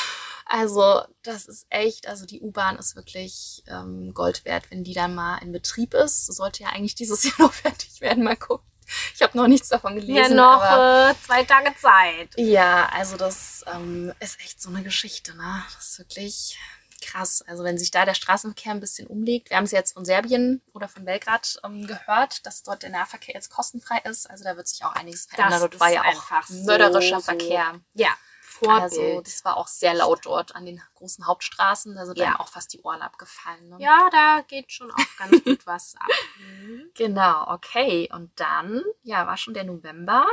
Also das ist echt, also die U-Bahn ist wirklich Gold wert, wenn die dann mal in Betrieb ist. Sollte ja eigentlich dieses Jahr noch fertig werden, mal gucken. Ich habe noch nichts davon gelesen. Ja, noch 2 Tage Zeit. Ja, also das ist echt so eine Geschichte, ne? Das ist wirklich krass. Also wenn sich da der Straßenverkehr ein bisschen umlegt. Wir haben es jetzt von Serbien oder von Belgrad gehört, dass dort der Nahverkehr jetzt kostenfrei ist. Also da wird sich auch einiges verändern. Dort war ja auch mörderischer Verkehr. Ja, Vorbild. Also das war auch sehr laut dort an den großen Hauptstraßen. Da sind dann auch fast die Ohren abgefallen. Ne? Ja, da geht schon auch ganz gut was ab. Genau, okay. Und dann, war schon der November.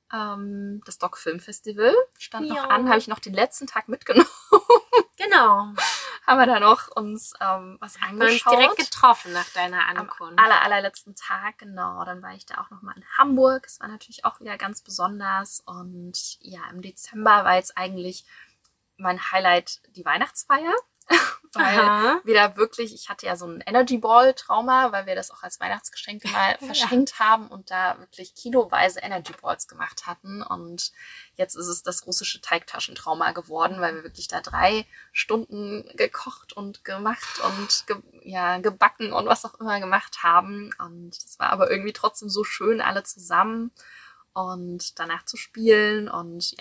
Das Doc Film Festival stand noch an. Habe ich noch den letzten Tag mitgenommen. Genau. Haben wir da noch uns was angeschaut. Wir haben uns direkt getroffen nach deiner Ankunft. Am allerletzten Tag, genau. Dann war ich da auch nochmal in Hamburg. Es war natürlich auch wieder ganz besonders. Und ja, im Dezember war jetzt eigentlich mein Highlight die Weihnachtsfeier. Weil wir da wirklich, ich hatte ja so ein Energy Ball Trauma, weil wir das auch als Weihnachtsgeschenk mal verschenkt haben und da wirklich kiloweise Energy Balls gemacht hatten. Und jetzt ist es das russische Teigtaschentrauma geworden, weil wir wirklich da 3 Stunden gekocht und gemacht und gebacken und was auch immer gemacht haben. Und es war aber irgendwie trotzdem so schön, alle zusammen und danach zu spielen. Und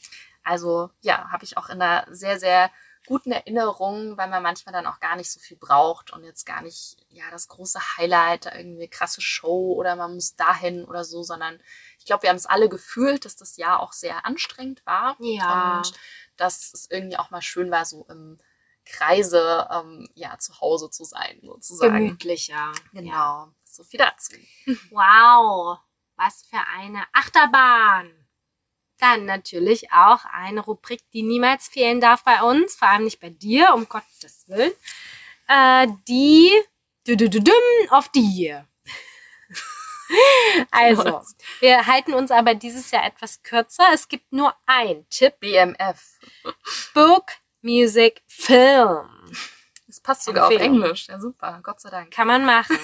habe ich auch in einer sehr, sehr guten Erinnerungen, weil man manchmal dann auch gar nicht so viel braucht und jetzt gar nicht das große Highlight, irgendwie krasse Show oder man muss dahin oder so, sondern ich glaube, wir haben es alle gefühlt, dass das Jahr auch sehr anstrengend war und dass es irgendwie auch mal schön war, so im Kreise zu Hause zu sein, sozusagen. Gemütlicher. Genau, so viel dazu. Wow, was für eine Achterbahn. Dann natürlich auch eine Rubrik, die niemals fehlen darf bei uns, vor allem nicht bei dir, um Gottes Willen. Die of the Year. Also, wir halten uns aber dieses Jahr etwas kürzer. Es gibt nur ein Tipp. BMF. Book, Music, Film. Das passt sogar auf Englisch. Ja, super. Gott sei Dank. Kann man machen.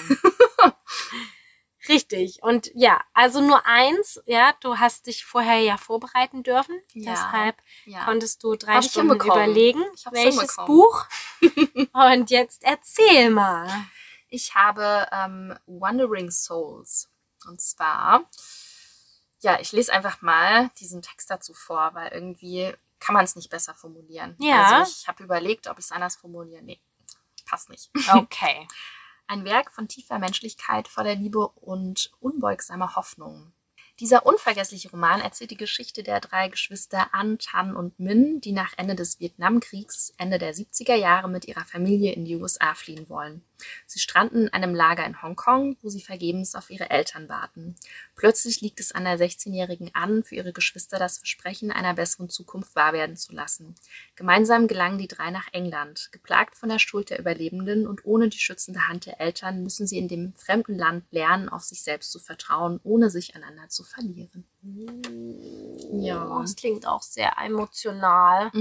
Richtig. Und ja, also nur eins, du hast dich vorher ja vorbereiten dürfen. Deshalb konntest du 3 Stunden überlegen, welches Buch. Und jetzt erzähl mal. Ich habe Wandering Souls. Und zwar, ich lese einfach mal diesen Text dazu vor, weil irgendwie kann man es nicht besser formulieren. Ja. Also ich habe überlegt, ob ich es anders formuliere. Nee, passt nicht. Okay. Ein Werk von tiefer Menschlichkeit, voller Liebe und unbeugsamer Hoffnung. Dieser unvergessliche Roman erzählt die Geschichte der 3 Geschwister An, Tan und Min, die nach Ende des Vietnamkriegs Ende der 70er Jahre mit ihrer Familie in die USA fliehen wollen. Sie stranden in einem Lager in Hongkong, wo sie vergebens auf ihre Eltern warten. Plötzlich liegt es an der 16-jährigen An, für ihre Geschwister das Versprechen einer besseren Zukunft wahr werden zu lassen. Gemeinsam gelangen die 3 nach England. Geplagt von der Schuld der Überlebenden und ohne die schützende Hand der Eltern müssen sie in dem fremden Land lernen, auf sich selbst zu vertrauen, ohne sich einander zu verlieren. Ja, das klingt auch sehr emotional.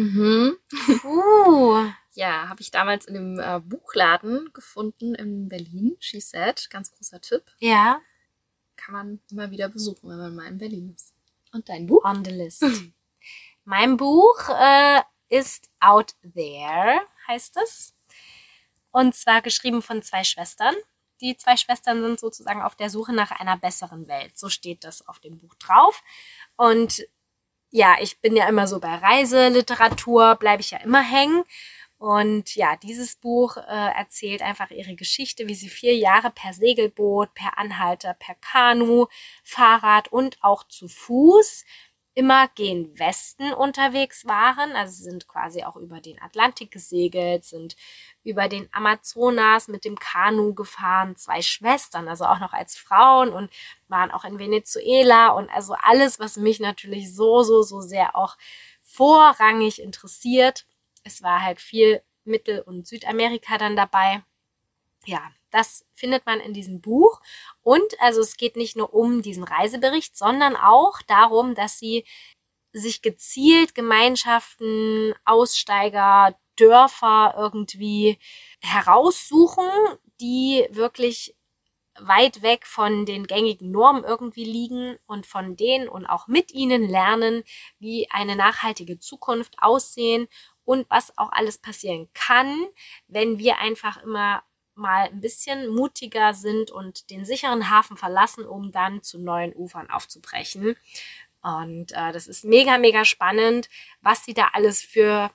Ja, habe ich damals in dem Buchladen gefunden in Berlin. She Said, ganz großer Tipp. Ja. Kann man immer wieder besuchen, wenn man mal in Berlin ist. Und dein Buch? On the list. Mein Buch ist Out There, heißt es. Und zwar geschrieben von 2 Schwestern. Die 2 Schwestern sind sozusagen auf der Suche nach einer besseren Welt. So steht das auf dem Buch drauf. Und ja, ich bin ja immer so bei Reiseliteratur, bleibe ich ja immer hängen. Und ja, dieses Buch erzählt einfach ihre Geschichte, wie sie 4 Jahre per Segelboot, per Anhalter, per Kanu, Fahrrad und auch zu Fuß immer gen Westen unterwegs waren. Also sie sind quasi auch über den Atlantik gesegelt, sind über den Amazonas mit dem Kanu gefahren, 2 Schwestern, also auch noch als Frauen und waren auch in Venezuela und also alles, was mich natürlich so sehr auch vorrangig interessiert. Es war halt viel Mittel- und Südamerika dann dabei. Ja, das findet man in diesem Buch. Und also es geht nicht nur um diesen Reisebericht, sondern auch darum, dass sie sich gezielt Gemeinschaften, Aussteiger, Dörfer irgendwie heraussuchen, die wirklich weit weg von den gängigen Normen irgendwie liegen und von denen und auch mit ihnen lernen, wie eine nachhaltige Zukunft aussehen und was auch alles passieren kann, wenn wir einfach immer mal ein bisschen mutiger sind und den sicheren Hafen verlassen, um dann zu neuen Ufern aufzubrechen. Und das ist mega, mega spannend, was sie da alles für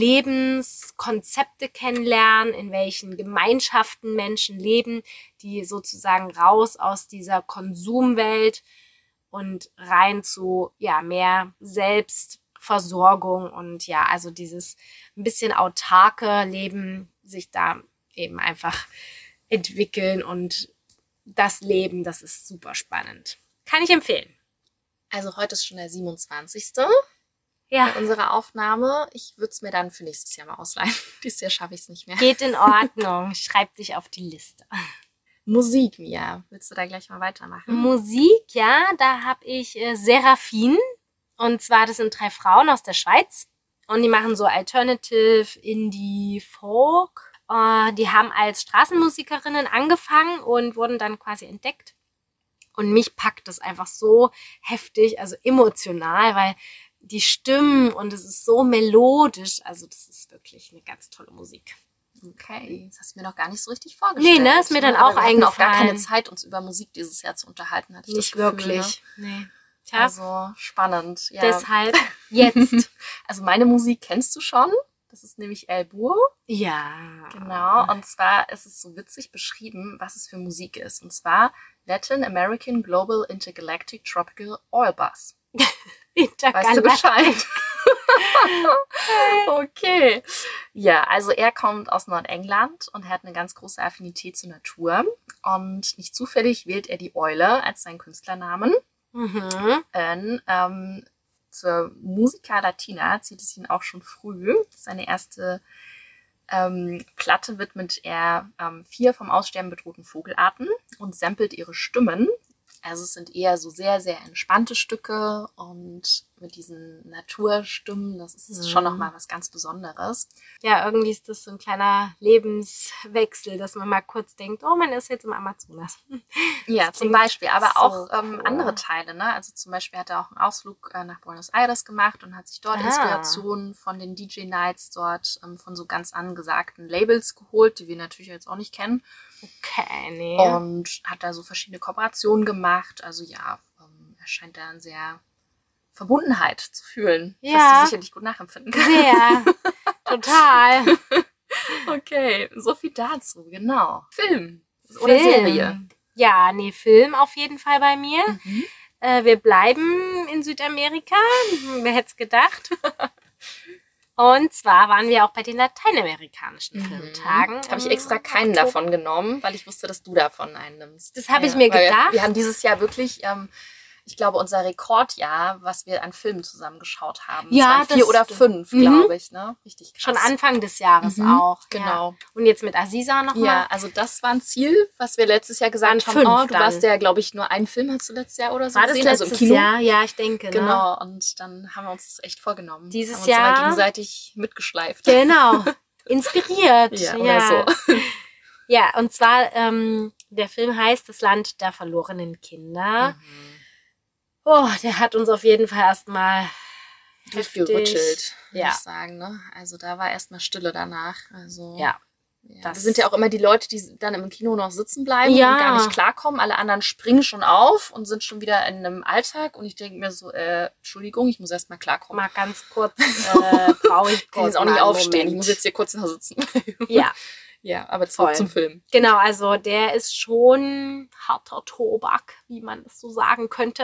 Lebenskonzepte kennenlernen, in welchen Gemeinschaften Menschen leben, die sozusagen raus aus dieser Konsumwelt und rein zu ja mehr Selbstversorgung und ja, also dieses ein bisschen autarke Leben sich da eben einfach entwickeln und das Leben, das ist super spannend. Kann ich empfehlen. Also heute ist schon der 27. Ja, bei unserer Aufnahme. Ich würde es mir dann für nächstes Jahr mal ausleihen. Dieses Jahr schaffe ich es nicht mehr. geht in Ordnung. Schreib dich auf die Liste. Musik, Mia. Willst du da gleich mal weitermachen? Musik, ja, da habe ich Seraphin. Und zwar, das sind 3 Frauen aus der Schweiz. Und die machen so Alternative, Indie, Folk. Die haben als Straßenmusikerinnen angefangen und wurden dann quasi entdeckt. Und mich packt das einfach so heftig, also emotional, weil die Stimmen und es ist so melodisch. Also das ist wirklich eine ganz tolle Musik. Okay, das hast du mir noch gar nicht so richtig vorgestellt. Nee, ne, ist mir dann auch wir hatten auch gar eingefallen. keine Zeit, uns über Musik dieses Jahr zu unterhalten, hatte ich Nicht das Gefühl, wirklich. Ne? Nee. Tja, Also spannend. Ja. deshalb jetzt. Also meine Musik kennst du schon. Das ist nämlich El Bur. Ja. Genau. Und zwar ist es so witzig beschrieben, was es für Musik ist. Und zwar Latin American Global Intergalactic Tropical Oil Buzz. Weißt du Bescheid? Okay. Ja, also er kommt aus Nordengland und hat eine ganz große Affinität zur Natur. Und nicht zufällig wählt er die Eule als seinen Künstlernamen. Zur Musica Latina zieht es ihn auch schon früh. Seine erste Platte widmet er 4 vom Aussterben bedrohten Vogelarten und samplet ihre Stimmen. Also es sind eher so sehr, sehr entspannte Stücke und mit diesen Naturstimmen, das ist schon nochmal was ganz Besonderes. Ja, irgendwie ist das so ein kleiner Lebenswechsel, dass man mal kurz denkt, oh, man ist jetzt im Amazonas. Ja, zum Beispiel, aber so auch cool. andere Teile, ne? Also zum Beispiel hat er auch einen Ausflug nach Buenos Aires gemacht und hat sich dort Inspirationen von den DJ-Nights dort von so ganz angesagten Labels geholt, die wir natürlich jetzt auch nicht kennen. Okay, nee. Und hat da so verschiedene Kooperationen gemacht. Also ja, er scheint da eine sehr Verbundenheit zu fühlen, Ja. was du sicherlich gut nachempfinden kannst. Sehr. Total. Okay, so viel dazu, genau. Film oder Serie? Ja, nee, Film auf jeden Fall bei mir. Wir bleiben in Südamerika. Wer hätte es gedacht? Und zwar waren wir auch bei den lateinamerikanischen Filmtagen. Habe ich extra keinen davon genommen, weil ich wusste, dass du davon einen nimmst. Das habe ich mir gedacht. Wir haben dieses Jahr wirklich, ich glaube, unser Rekordjahr, was wir an Filmen zusammengeschaut haben. Ja, es waren 4 oder 5, glaube ich. Ne? Richtig krass. Schon Anfang des Jahres auch. Genau. Ja. Und jetzt mit Aziza nochmal. Ja, also das war ein Ziel, was wir letztes Jahr gesagt haben. 5 Oh, du dann. warst ja, glaube ich, nur einen Film hast du letztes Jahr oder so War das gesehen, also letztes im Kino. Jahr? Ja, ich denke. Ne? Genau, und dann haben wir uns das echt vorgenommen. Dieses haben uns Jahr- immer gegenseitig mitgeschleift. Genau. Inspiriert. Ja, oder so. Ja, und zwar, der Film heißt Das Land der verlorenen Kinder. Oh, der hat uns auf jeden Fall erstmal Durchgerüttelt, würde Ja. ich sagen. Ne? Also da war erstmal Stille danach. Also Ja. Ja, das sind ja auch immer die Leute, die dann im Kino noch sitzen bleiben und gar nicht klarkommen. Alle anderen springen schon auf und sind schon wieder in einem Alltag. Und ich denke mir so, Entschuldigung, ich muss erst mal klarkommen. Mal ganz kurz brauche ich kann jetzt auch nicht aufstehen. Ich muss jetzt hier kurz noch sitzen. Ja. Ja, aber zurück zum Film. Genau, also der ist schon harter Tobak, wie man das so sagen könnte.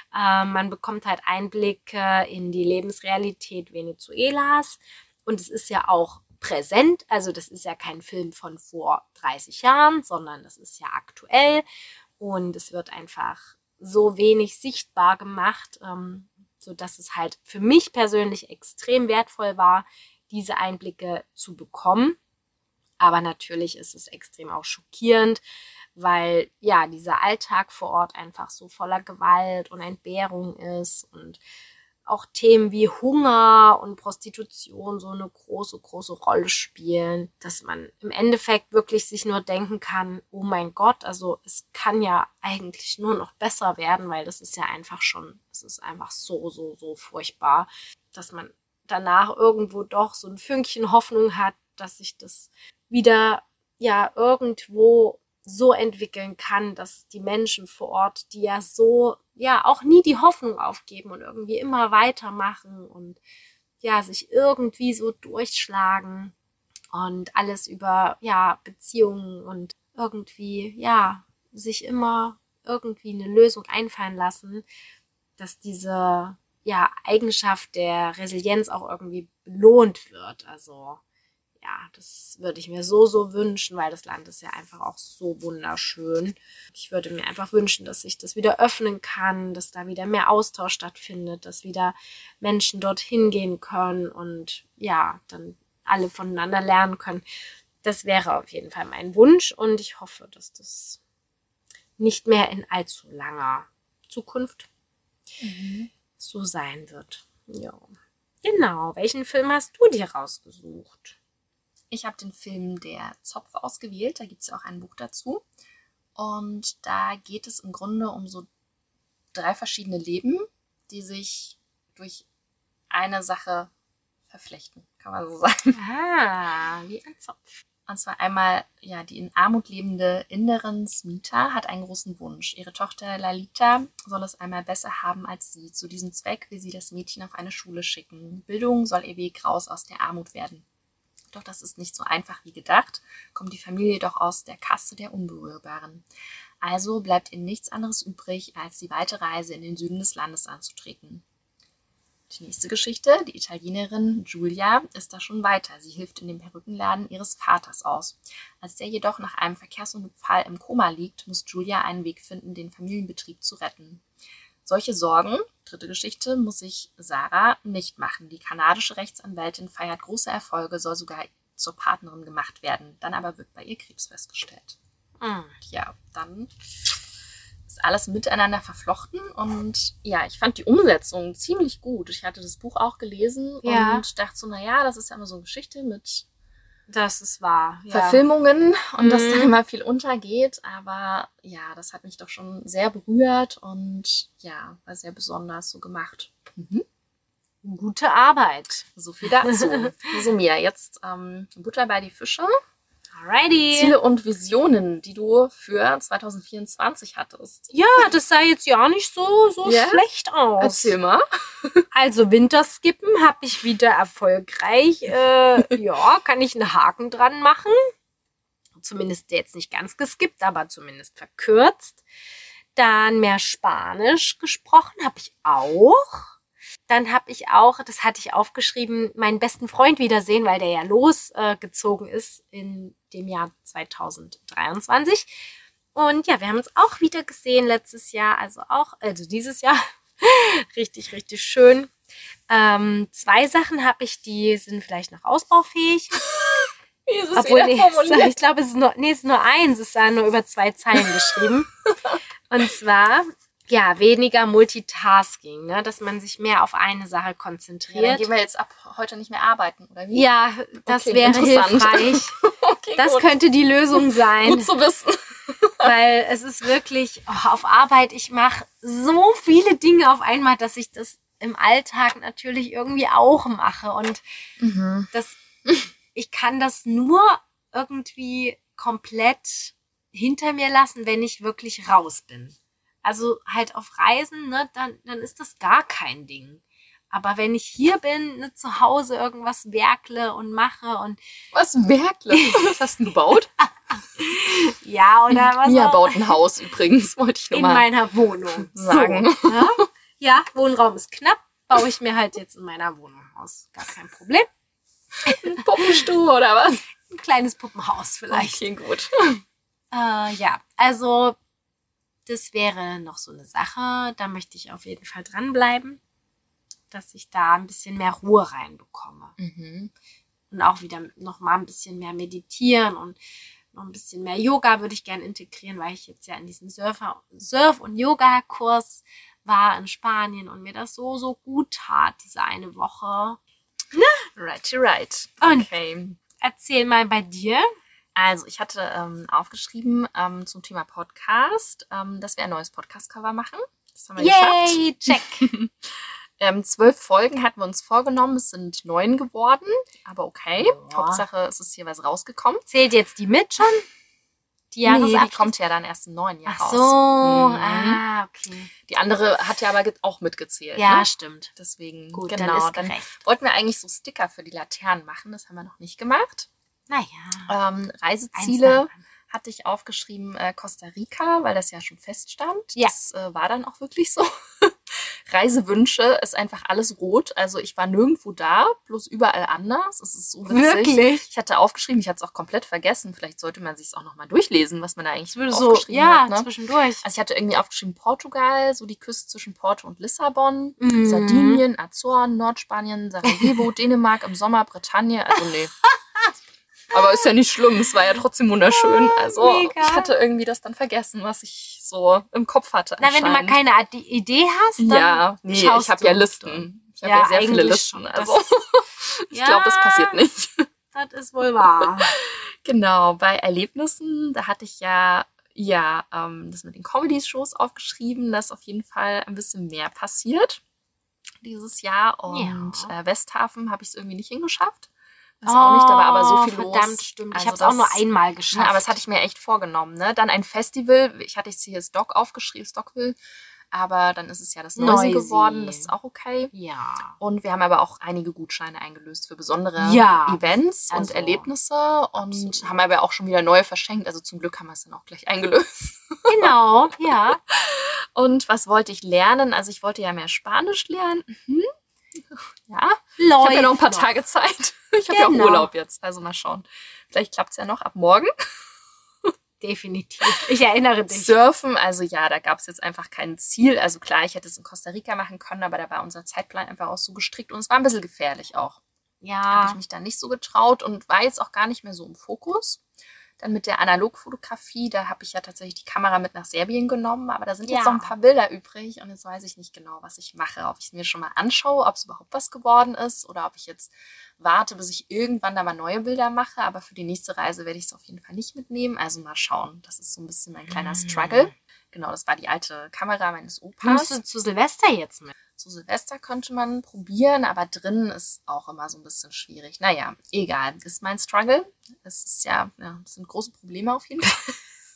Man bekommt halt Einblicke in die Lebensrealität Venezuelas. Und es ist ja auch präsent. Also das ist ja kein Film von vor 30 Jahren, sondern das ist ja aktuell. Und es wird einfach so wenig sichtbar gemacht, sodass es halt für mich persönlich extrem wertvoll war, diese Einblicke zu bekommen. Aber natürlich ist es extrem auch schockierend, weil ja dieser Alltag vor Ort einfach so voller Gewalt und Entbehrung ist und auch Themen wie Hunger und Prostitution so eine große, große Rolle spielen, dass man im Endeffekt wirklich sich nur denken kann, oh mein Gott, also es kann ja eigentlich nur noch besser werden, weil das ist ja einfach schon, es ist einfach so, so, so furchtbar, dass man danach irgendwo doch so ein Fünkchen Hoffnung hat, dass sich das wieder ja irgendwo so entwickeln kann, dass die Menschen vor Ort, die ja so, ja, auch nie die Hoffnung aufgeben und irgendwie immer weitermachen und ja, sich irgendwie so durchschlagen und alles über, ja, Beziehungen und irgendwie, ja, sich immer irgendwie eine Lösung einfallen lassen, dass diese, ja, Eigenschaft der Resilienz auch irgendwie belohnt wird. Also, ja, das würde ich mir so, so wünschen, weil das Land ist ja einfach auch so wunderschön. Ich würde mir einfach wünschen, dass sich das wieder öffnen kann, dass da wieder mehr Austausch stattfindet, dass wieder Menschen dorthin gehen können und ja, dann alle voneinander lernen können. Das wäre auf jeden Fall mein Wunsch und ich hoffe, dass das nicht mehr in allzu langer Zukunft so sein wird. Ja. Genau. Welchen Film hast du dir rausgesucht? Ich habe den Film Der Zopf ausgewählt, da gibt es ja auch ein Buch dazu. Und da geht es im Grunde um so 3 verschiedene Leben, die sich durch eine Sache verflechten, kann man so sagen. Ah, wie ein Zopf. Und zwar einmal, ja, die in Armut lebende Inderin Smita hat einen großen Wunsch. Ihre Tochter Lalita soll es einmal besser haben als sie. Zu diesem Zweck will sie das Mädchen auf eine Schule schicken. Bildung soll ihr Weg raus aus der Armut werden. Doch das ist nicht so einfach wie gedacht, kommt die Familie doch aus der Kaste der Unberührbaren. Also bleibt ihnen nichts anderes übrig, als die weite Reise in den Süden des Landes anzutreten. Die nächste Geschichte, die Italienerin Giulia, ist da schon weiter. Sie hilft in dem Perückenladen ihres Vaters aus. Als der jedoch nach einem Verkehrsunfall im Koma liegt, muss Giulia einen Weg finden, den Familienbetrieb zu retten. Solche Sorgen, dritte Geschichte, muss sich Sarah nicht machen. Die kanadische Rechtsanwältin feiert große Erfolge, soll sogar zur Partnerin gemacht werden. Dann aber wird bei ihr Krebs festgestellt. Ja, dann ist alles miteinander verflochten und ja, ich fand die Umsetzung ziemlich gut. Ich hatte das Buch auch gelesen und dachte so, naja, das ist ja immer so eine Geschichte mit Das ist wahr. Ja. Verfilmungen und dass dann immer viel untergeht. Aber ja, das hat mich doch schon sehr berührt und ja, war sehr besonders so gemacht. Gute Arbeit. So viel dazu. So, Mia, jetzt Butter bei die Fische. Alrighty. Ziele und Visionen, die du für 2024 hattest. Ja, das sah jetzt ja nicht so schlecht aus. Erzähl mal. Also Winterskippen habe ich wieder erfolgreich. Kann ich einen Haken dran machen. Zumindest jetzt nicht ganz geskippt, aber zumindest verkürzt. Dann mehr Spanisch gesprochen habe ich auch. Dann habe ich auch, das hatte ich aufgeschrieben, meinen besten Freund wiedersehen, weil der ja losgezogen ist in dem Jahr 2023. Und ja, wir haben uns auch wieder gesehen letztes Jahr, also dieses Jahr. Richtig, richtig schön. 2 Sachen habe ich, die sind vielleicht noch ausbaufähig. Wie ist es Obwohl, ich glaube, es ist nur eins, es ist nur über 2 Zeilen geschrieben. Und zwar, ja, weniger Multitasking, ne? Dass man sich mehr auf eine Sache konzentriert. Ja, dann gehen wir jetzt ab heute nicht mehr arbeiten, oder wie? Ja, das wäre hilfreich. Okay, das gut. könnte die Lösung sein. Gut zu wissen. Weil es ist wirklich, auf Arbeit, ich mache so viele Dinge auf einmal, dass ich das im Alltag natürlich irgendwie auch mache. Und ich kann das nur irgendwie komplett hinter mir lassen, wenn ich wirklich raus bin. Also halt auf Reisen, ne, dann ist das gar kein Ding. Aber wenn ich hier bin, ne, zu Hause irgendwas werkle und mache und Was werkle? Was hast du denn gebaut? ja, oder was Mia auch baut ein Haus übrigens, wollte ich nur in mal meiner Wohnung sagen. So, ne? Ja, Wohnraum ist knapp, baue ich mir halt jetzt in meiner Wohnung aus. Gar kein Problem. Puppenstuhl oder was? Ein kleines Puppenhaus vielleicht. Okay, gut. Ja, also das wäre noch so eine Sache. Da möchte ich auf jeden Fall dranbleiben, dass ich da ein bisschen mehr Ruhe reinbekomme. Mhm. Und auch wieder noch mal ein bisschen mehr meditieren und noch ein bisschen mehr Yoga würde ich gerne integrieren, weil ich jetzt ja in diesem Surf- und Yoga-Kurs war in Spanien und mir das so gut tat, diese eine Woche. Right. Und Okay. erzähl mal bei dir. Also, ich hatte aufgeschrieben zum Thema Podcast, dass wir ein neues Podcast-Cover machen. Das haben wir geschafft. Yay, check. 12 Folgen hatten wir uns vorgenommen. Es sind 9 geworden. Aber okay. Ja. Hauptsache, es ist hier was rausgekommen. Zählt jetzt die mit schon? Die Nee, Jahresabschluss? die kommt ja dann erst im neuen Jahr Ach raus. so, okay. Die andere hat ja aber auch mitgezählt. Ja, Ne? stimmt. Deswegen, Gut, genau. dann ist Dann gerecht. wollten wir eigentlich so Sticker für die Laternen machen. Das haben wir noch nicht gemacht. Naja. Reiseziele hatte ich aufgeschrieben Costa Rica, weil das ja schon feststand. Ja. Das war dann auch wirklich so. Reisewünsche ist einfach alles rot. Also ich war nirgendwo da, bloß überall anders. Es ist so witzig. Wirklich? Ich hatte aufgeschrieben, ich hatte es auch komplett vergessen. Vielleicht sollte man sich es auch nochmal durchlesen, was man da eigentlich Würde so, aufgeschrieben ja, hat. Ne? zwischendurch. Also ich hatte irgendwie aufgeschrieben Portugal, so die Küste zwischen Porto und Lissabon, Mhm. Sardinien, Azoren, Nordspanien, Sarajevo, Dänemark im Sommer, Bretagne. Also nee. Aber ist ja nicht schlimm, es war ja trotzdem wunderschön. Also mega. ich hatte irgendwie das dann vergessen, was ich so im Kopf hatte. Na, wenn du mal anscheinend. keine Idee hast, dann Ja, nee, schaust ich habe du. ja Listen. Ich habe Ja, ja sehr viele eigentlich Listen. schon. Also ich Ja. glaube, das passiert nicht. Das ist wohl wahr. Genau, bei Erlebnissen, da hatte ich ja das mit den Comedy-Shows aufgeschrieben, dass auf jeden Fall ein bisschen mehr passiert dieses Jahr. Und Westhafen habe ich es irgendwie nicht hingeschafft. Weiß auch nicht, da war aber so viel los. Verdammt, stimmt. Ich Also habe es auch nur das- einmal geschafft. Ja, aber das hatte ich mir echt vorgenommen. Ne? Dann ein Festival, ich hatte jetzt hier Stock aufgeschrieben, Stockville, aber dann ist es ja das Neusee Neusee. geworden, das ist auch okay. Ja. Und wir haben aber auch einige Gutscheine eingelöst für besondere Ja, Events und also, Erlebnisse und absolut. haben aber auch schon wieder neue verschenkt. Also zum Glück haben wir es dann auch gleich eingelöst. Genau, ja. Und was wollte ich lernen? Also ich wollte ja mehr Spanisch lernen. Ja, ich Läuft habe ja noch ein paar noch. Tage Zeit. Ich habe ja auch Genau. Urlaub jetzt, also mal schauen. Vielleicht klappt es ja noch ab morgen. Definitiv. Ich erinnere dich. Surfen, also ja, da gab es jetzt einfach kein Ziel. Also klar, ich hätte es in Costa Rica machen können, aber da war unser Zeitplan einfach auch so gestrickt und es war ein bisschen gefährlich auch. Habe ich Ja. mich dann nicht so getraut und war jetzt auch gar nicht mehr so im Fokus. Dann mit der Analogfotografie, da habe ich ja tatsächlich die Kamera mit nach Serbien genommen, aber da sind jetzt Ja. noch ein paar Bilder übrig und jetzt weiß ich nicht genau, was ich mache. Ob ich es mir schon mal anschaue, ob es überhaupt was geworden ist oder ob ich jetzt warte, bis ich irgendwann da mal neue Bilder mache. Aber für die nächste Reise werde ich es auf jeden Fall nicht mitnehmen. Also mal schauen. Das ist so ein bisschen mein kleiner Struggle. Genau, das war die alte Kamera meines Nimmst Opas. du zu Silvester jetzt mit? Zu Silvester könnte man probieren, aber drinnen ist auch immer so ein bisschen schwierig. Naja, egal. Ist mein Struggle. Es ist ja, es sind große Probleme auf jeden Fall.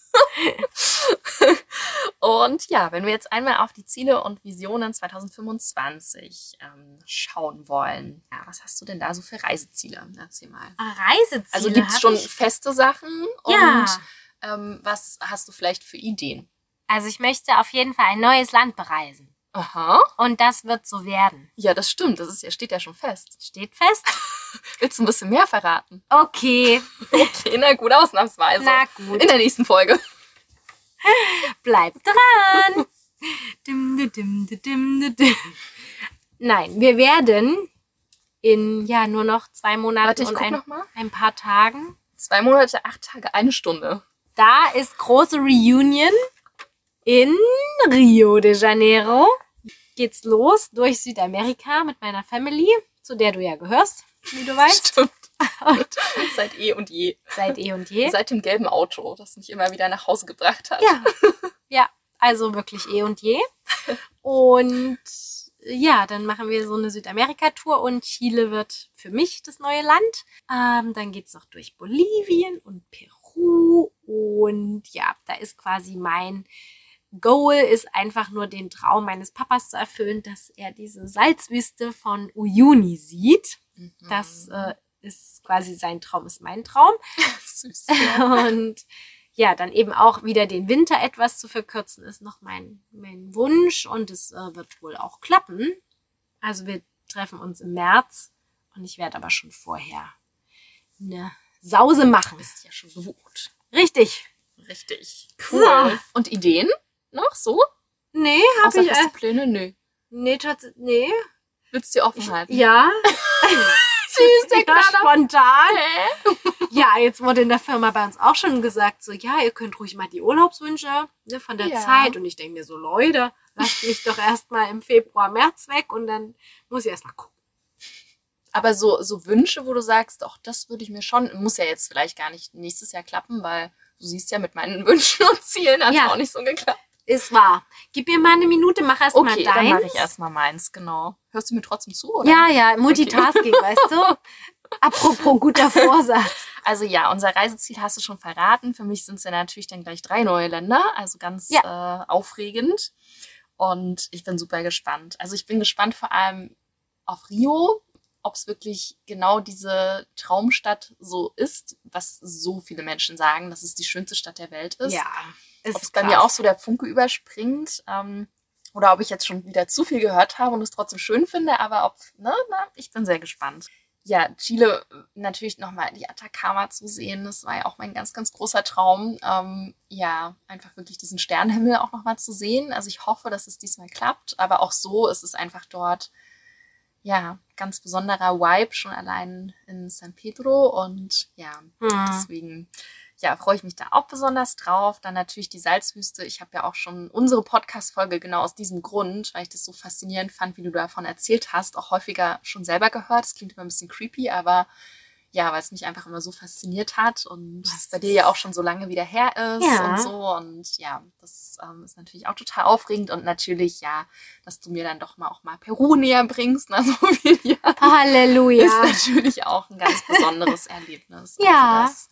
Und ja, wenn wir jetzt einmal auf die Ziele und Visionen 2025 schauen wollen, ja, was hast du denn da so für Reiseziele? Erzähl mal. Reiseziele. Also gibt es hab schon ich- feste Sachen Ja. und was hast du vielleicht für Ideen? Also ich möchte auf jeden Fall ein neues Land bereisen. Aha, Und das wird so werden. ja, das stimmt. Steht ja schon fest. Steht fest? Willst du ein bisschen mehr verraten? Okay, Okay, na gut, ausnahmsweise. na gut. In der nächsten Folge. Bleib dran. Dim, dim, dim, dim, dim. Nein, wir werden in nur noch 2 Monaten Warte, ich und guck noch mal. ein paar Tagen. 2 Monate, 8 Tage, 1 Stunde. Da ist große Reunion in Rio de Janeiro. Geht's los durch Südamerika mit meiner Family, zu der du ja gehörst, wie du weißt. Stimmt. Seit eh und je. Seit eh und je. Seit dem gelben Auto, das mich immer wieder nach Hause gebracht hat. Ja, ja, also wirklich eh und je. Und ja, dann machen wir so eine Südamerika-Tour und Chile wird für mich das neue Land. Dann geht's noch durch Bolivien und Peru und ja, da ist quasi mein Goal, ist einfach nur den Traum meines Papas zu erfüllen, dass er diese Salzwüste von Uyuni sieht. Das ist quasi sein Traum, ist mein Traum. Süß. Und ja, dann eben auch wieder den Winter etwas zu verkürzen, ist noch mein Wunsch und es wird wohl auch klappen. Also wir treffen uns im März und ich werde aber schon vorher eine Sause machen. Du bist ja schon gebucht. Richtig. Richtig. Cool. So. Und Ideen noch so? Nee, habe Außer ich. feste Pläne? Nö. Nee. Willst du die offen halten? Ja. Süß, der Ja, Kleiner. spontan. Hä? Ja, jetzt wurde in der Firma bei uns auch schon gesagt, so, ja, ihr könnt ruhig mal die Urlaubswünsche von der Ja. Zeit. Und ich denke mir so, Leute, lasst mich doch erstmal im Februar, März weg und dann muss ich erstmal gucken. Aber so Wünsche, wo du sagst, doch, das würde ich mir schon, muss ja jetzt vielleicht gar nicht nächstes Jahr klappen, weil du siehst ja, mit meinen Wünschen und Zielen hat es Ja. auch nicht so geklappt. Ist wahr. Gib mir mal eine Minute, mach erst mal Okay, deins. dann mache ich erstmal meins, genau. Hörst du mir trotzdem zu, oder? Ja, Multitasking, weißt du? Apropos guter Vorsatz. Also ja, unser Reiseziel hast du schon verraten. Für mich sind es ja natürlich dann gleich 3 neue Länder, also ganz aufregend. Und ich bin super gespannt. Also ich bin gespannt vor allem auf Rio, ob es wirklich genau diese Traumstadt so ist, was so viele Menschen sagen, dass es die schönste Stadt der Welt ist. Ja, Ob es bei mir auch so der Funke überspringt, oder ob ich jetzt schon wieder zu viel gehört habe und es trotzdem schön finde, aber ich bin sehr gespannt. Ja, Chile natürlich nochmal die Atacama zu sehen, das war ja auch mein ganz, ganz großer Traum. Ja, einfach wirklich diesen Sternenhimmel auch nochmal zu sehen. Also ich hoffe, dass es diesmal klappt, aber auch so ist es einfach dort, ja, ganz besonderer Vibe, schon allein in San Pedro und ja, deswegen ja, freue ich mich da auch besonders drauf. Dann natürlich die Salzwüste. Ich habe ja auch schon unsere Podcast-Folge genau aus diesem Grund, weil ich das so faszinierend fand, wie du davon erzählt hast, auch häufiger schon selber gehört. Das klingt immer ein bisschen creepy, aber ja, weil es mich einfach immer so fasziniert hat und es bei dir ja auch schon so lange wieder her ist und so. Und ja, das ist natürlich auch total aufregend und natürlich, ja, dass du mir dann doch mal auch mal Peru näher bringst, ne, so viel ja, Halleluja. ist natürlich auch ein ganz besonderes Erlebnis. Ja. Also das,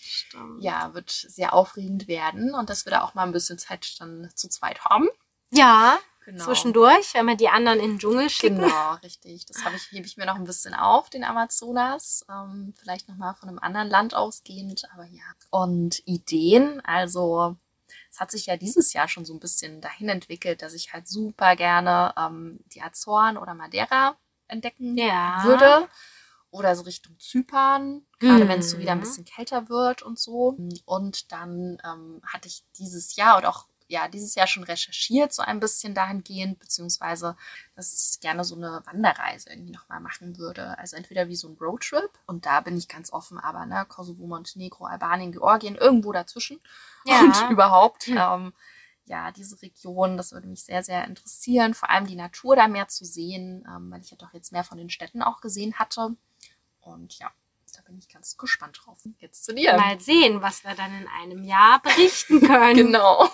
ja, wird sehr aufregend werden und dass wir da auch mal ein bisschen Zeit dann zu zweit haben. Ja, Genau. zwischendurch, wenn wir die anderen in den Dschungel schicken. Genau, richtig. Das hebe ich mir noch ein bisschen auf, den Amazonas. Vielleicht nochmal von einem anderen Land ausgehend, aber ja. Und Ideen, also es hat sich ja dieses Jahr schon so ein bisschen dahin entwickelt, dass ich halt super gerne die Azoren oder Madeira entdecken würde. Oder so Richtung Zypern, gerade wenn es so wieder ein bisschen kälter wird und so. Und dann hatte ich dieses Jahr und auch dieses Jahr schon recherchiert, so ein bisschen dahingehend, beziehungsweise, dass ich gerne so eine Wanderreise irgendwie nochmal machen würde. Also entweder wie so ein Roadtrip und da bin ich ganz offen, aber ne, Kosovo, Montenegro, Albanien, Georgien, irgendwo dazwischen und überhaupt. Ja, diese Region, das würde mich sehr, sehr interessieren. Vor allem die Natur da mehr zu sehen, weil ich ja doch jetzt mehr von den Städten auch gesehen hatte. Und ja, da bin ich ganz gespannt drauf. Jetzt zu dir. Mal sehen, was wir dann in einem Jahr berichten können. Genau.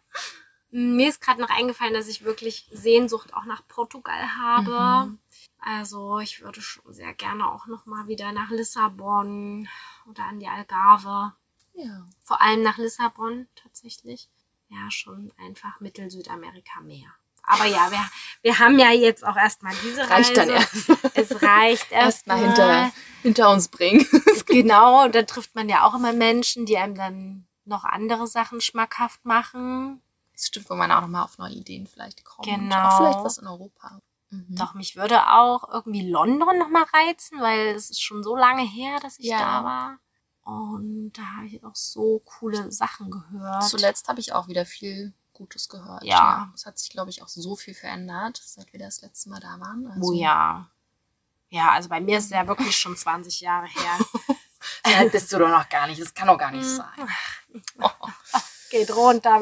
Mir ist gerade noch eingefallen, dass ich wirklich Sehnsucht auch nach Portugal habe. Also ich würde schon sehr gerne auch nochmal wieder nach Lissabon oder an die Algarve. Ja. Vor allem nach Lissabon tatsächlich. Ja, schon einfach Mittel-Südamerika mehr. Aber ja, wir haben ja jetzt auch erstmal diese Reise. Reicht dann erst. Es reicht erstmal hinter uns bringen. Genau, da trifft man ja auch immer Menschen, die einem dann noch andere Sachen schmackhaft machen. Das stimmt, wo man auch nochmal auf neue Ideen vielleicht kommt. Genau. Auch vielleicht was in Europa. Doch, mich würde auch irgendwie London nochmal reizen, weil es ist schon so lange her, dass ich da war. Und da habe ich auch so coole Sachen gehört. Zuletzt habe ich auch wieder viel Gutes gehört. Ja. Es hat sich, glaube ich, auch so viel verändert, seit wir das letzte Mal da waren. Also, oh ja. Ja, also bei mir ist es ja wirklich schon 20 Jahre her. So alt bist du doch noch gar nicht. Das kann doch gar nicht sein. Oh. Geht runter,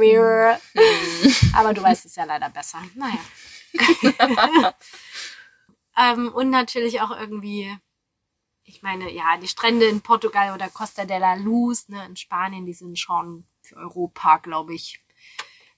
aber du weißt es ja leider besser. Naja. Und natürlich auch irgendwie, ich meine, ja, die Strände in Portugal oder Costa de la Luz, ne, in Spanien, die sind schon für Europa, glaube ich,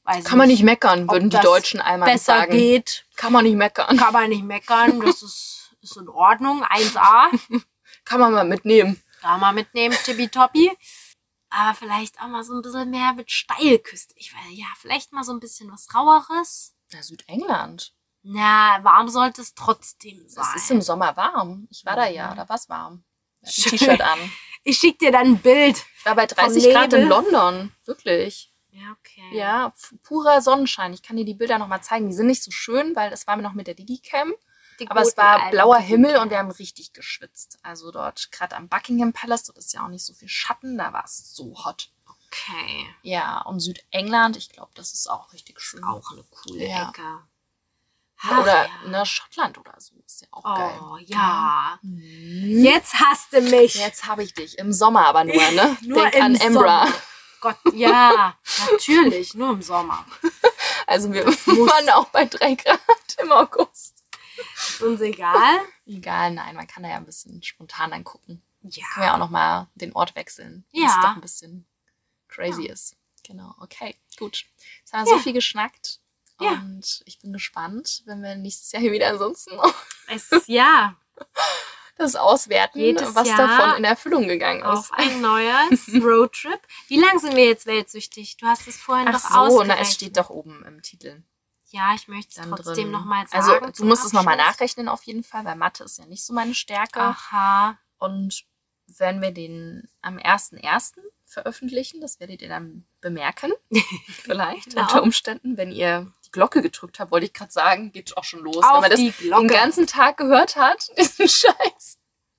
weiß Kann man nicht meckern, ob würden die das Deutschen einmal besser sagen. geht. Kann man nicht meckern. Kann man nicht meckern, das ist in Ordnung, 1A. Kann man mal mitnehmen. Da mal mitnehmen, tippitoppi. Aber vielleicht auch mal so ein bisschen mehr mit Steilküste. Ich weiß, ja, vielleicht mal so ein bisschen was Raueres. Na, Südengland. Na, warm sollte es trotzdem sein. Es ist im Sommer warm. Ich war da ja, da war es warm. Ich hatte ein Schön. T-Shirt an. Ich schicke dir dann ein Bild. Ich war bei 30 Vom Grad in Nebel. London. Wirklich. Ja, okay. Ja, purer Sonnenschein. Ich kann dir die Bilder nochmal zeigen. Die sind nicht so schön, weil es war mir noch mit der Digicam. Die Aber es guten war alten blauer Digicam. Himmel und wir haben richtig geschwitzt. Also dort, gerade am Buckingham Palace, dort ist ja auch nicht so viel Schatten, da war es so hot. Okay. Ja, und Südengland, ich glaube, das ist auch richtig schön. Auch eine coole Ja. Ecke. Oder Ach, ne, Schottland oder so, ist ja auch geil. Oh, ja. Mhm. Jetzt hasst du mich. Jetzt habe ich dich. Im Sommer aber nur, ne? Nur Denk im an Embra. Sommer. Gott, ja, natürlich, nur im Sommer. Also wir waren auch bei 3 Grad im August. Ist uns egal. Egal, nein, man kann da ja ein bisschen spontan dann gucken. Ja. Können wir auch nochmal den Ort wechseln, Ja. was doch ein bisschen crazy ist. Genau, okay, gut. Jetzt haben wir Ja. so viel geschnackt. Ja. Und ich bin gespannt, wenn wir nächstes Jahr hier wieder ansonsten Ja, das auswerten, Jedes was Jahr davon in Erfüllung gegangen ist. auf ein neues Roadtrip. Wie lang sind wir jetzt weltsüchtig? Du hast es vorhin Ach doch so, na, ausgerechnet. es steht doch oben im Titel. Ja, ich möchte es Dann trotzdem drin. nochmal sagen. Also du zum musst es nochmal Abschluss. nachrechnen auf jeden Fall, weil Mathe ist ja nicht so meine Stärke. Aha. Und wenn wir den am 1.1. veröffentlichen, das werdet ihr dann bemerken, vielleicht Genau. unter Umständen, wenn ihr die Glocke gedrückt habt, wollte ich gerade sagen, geht auch schon los. Auf wenn man das die Glocke. den ganzen Tag gehört hat, diesen Scheiß.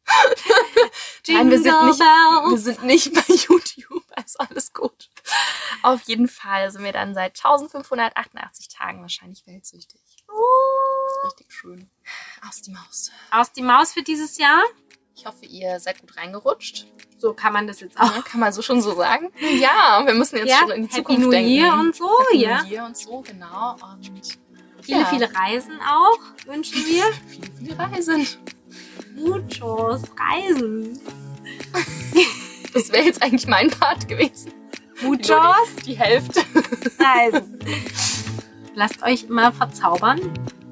Nein, Jingle wir bells. sind nicht bei YouTube, ist alles gut. Auf jeden Fall sind wir dann seit 1588 Tagen wahrscheinlich weltsüchtig. Richtig schön. Aus die Maus. Aus die Maus für dieses Jahr. Ich hoffe, ihr seid gut reingerutscht. So kann man das jetzt auch. Ja, kann man so schon so sagen. Ja, wir müssen jetzt schon in die Happy Zukunft New denken. Year und so, Happy ja. New Year und so, genau. Und Viele, ja, viele Reisen auch wünschen wir. viele Reisen. Muchos Reisen. Das wäre jetzt eigentlich mein Part gewesen. Muchos Nur die Hälfte. Reisen. Lasst euch immer verzaubern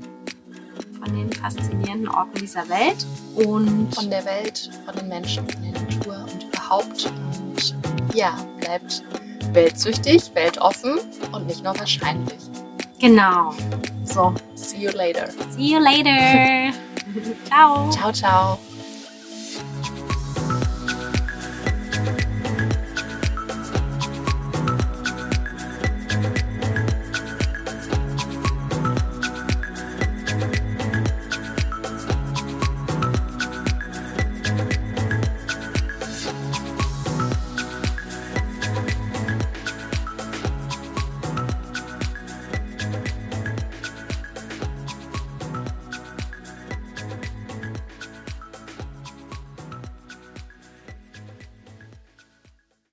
von den faszinierenden Orten dieser Welt. Und Von der Welt, von den Menschen, von der Natur und überhaupt. Und ja, bleibt weltsüchtig, weltoffen und nicht nur wahrscheinlich. genau. So, See you later. see you later. Ciao. Ciao, ciao.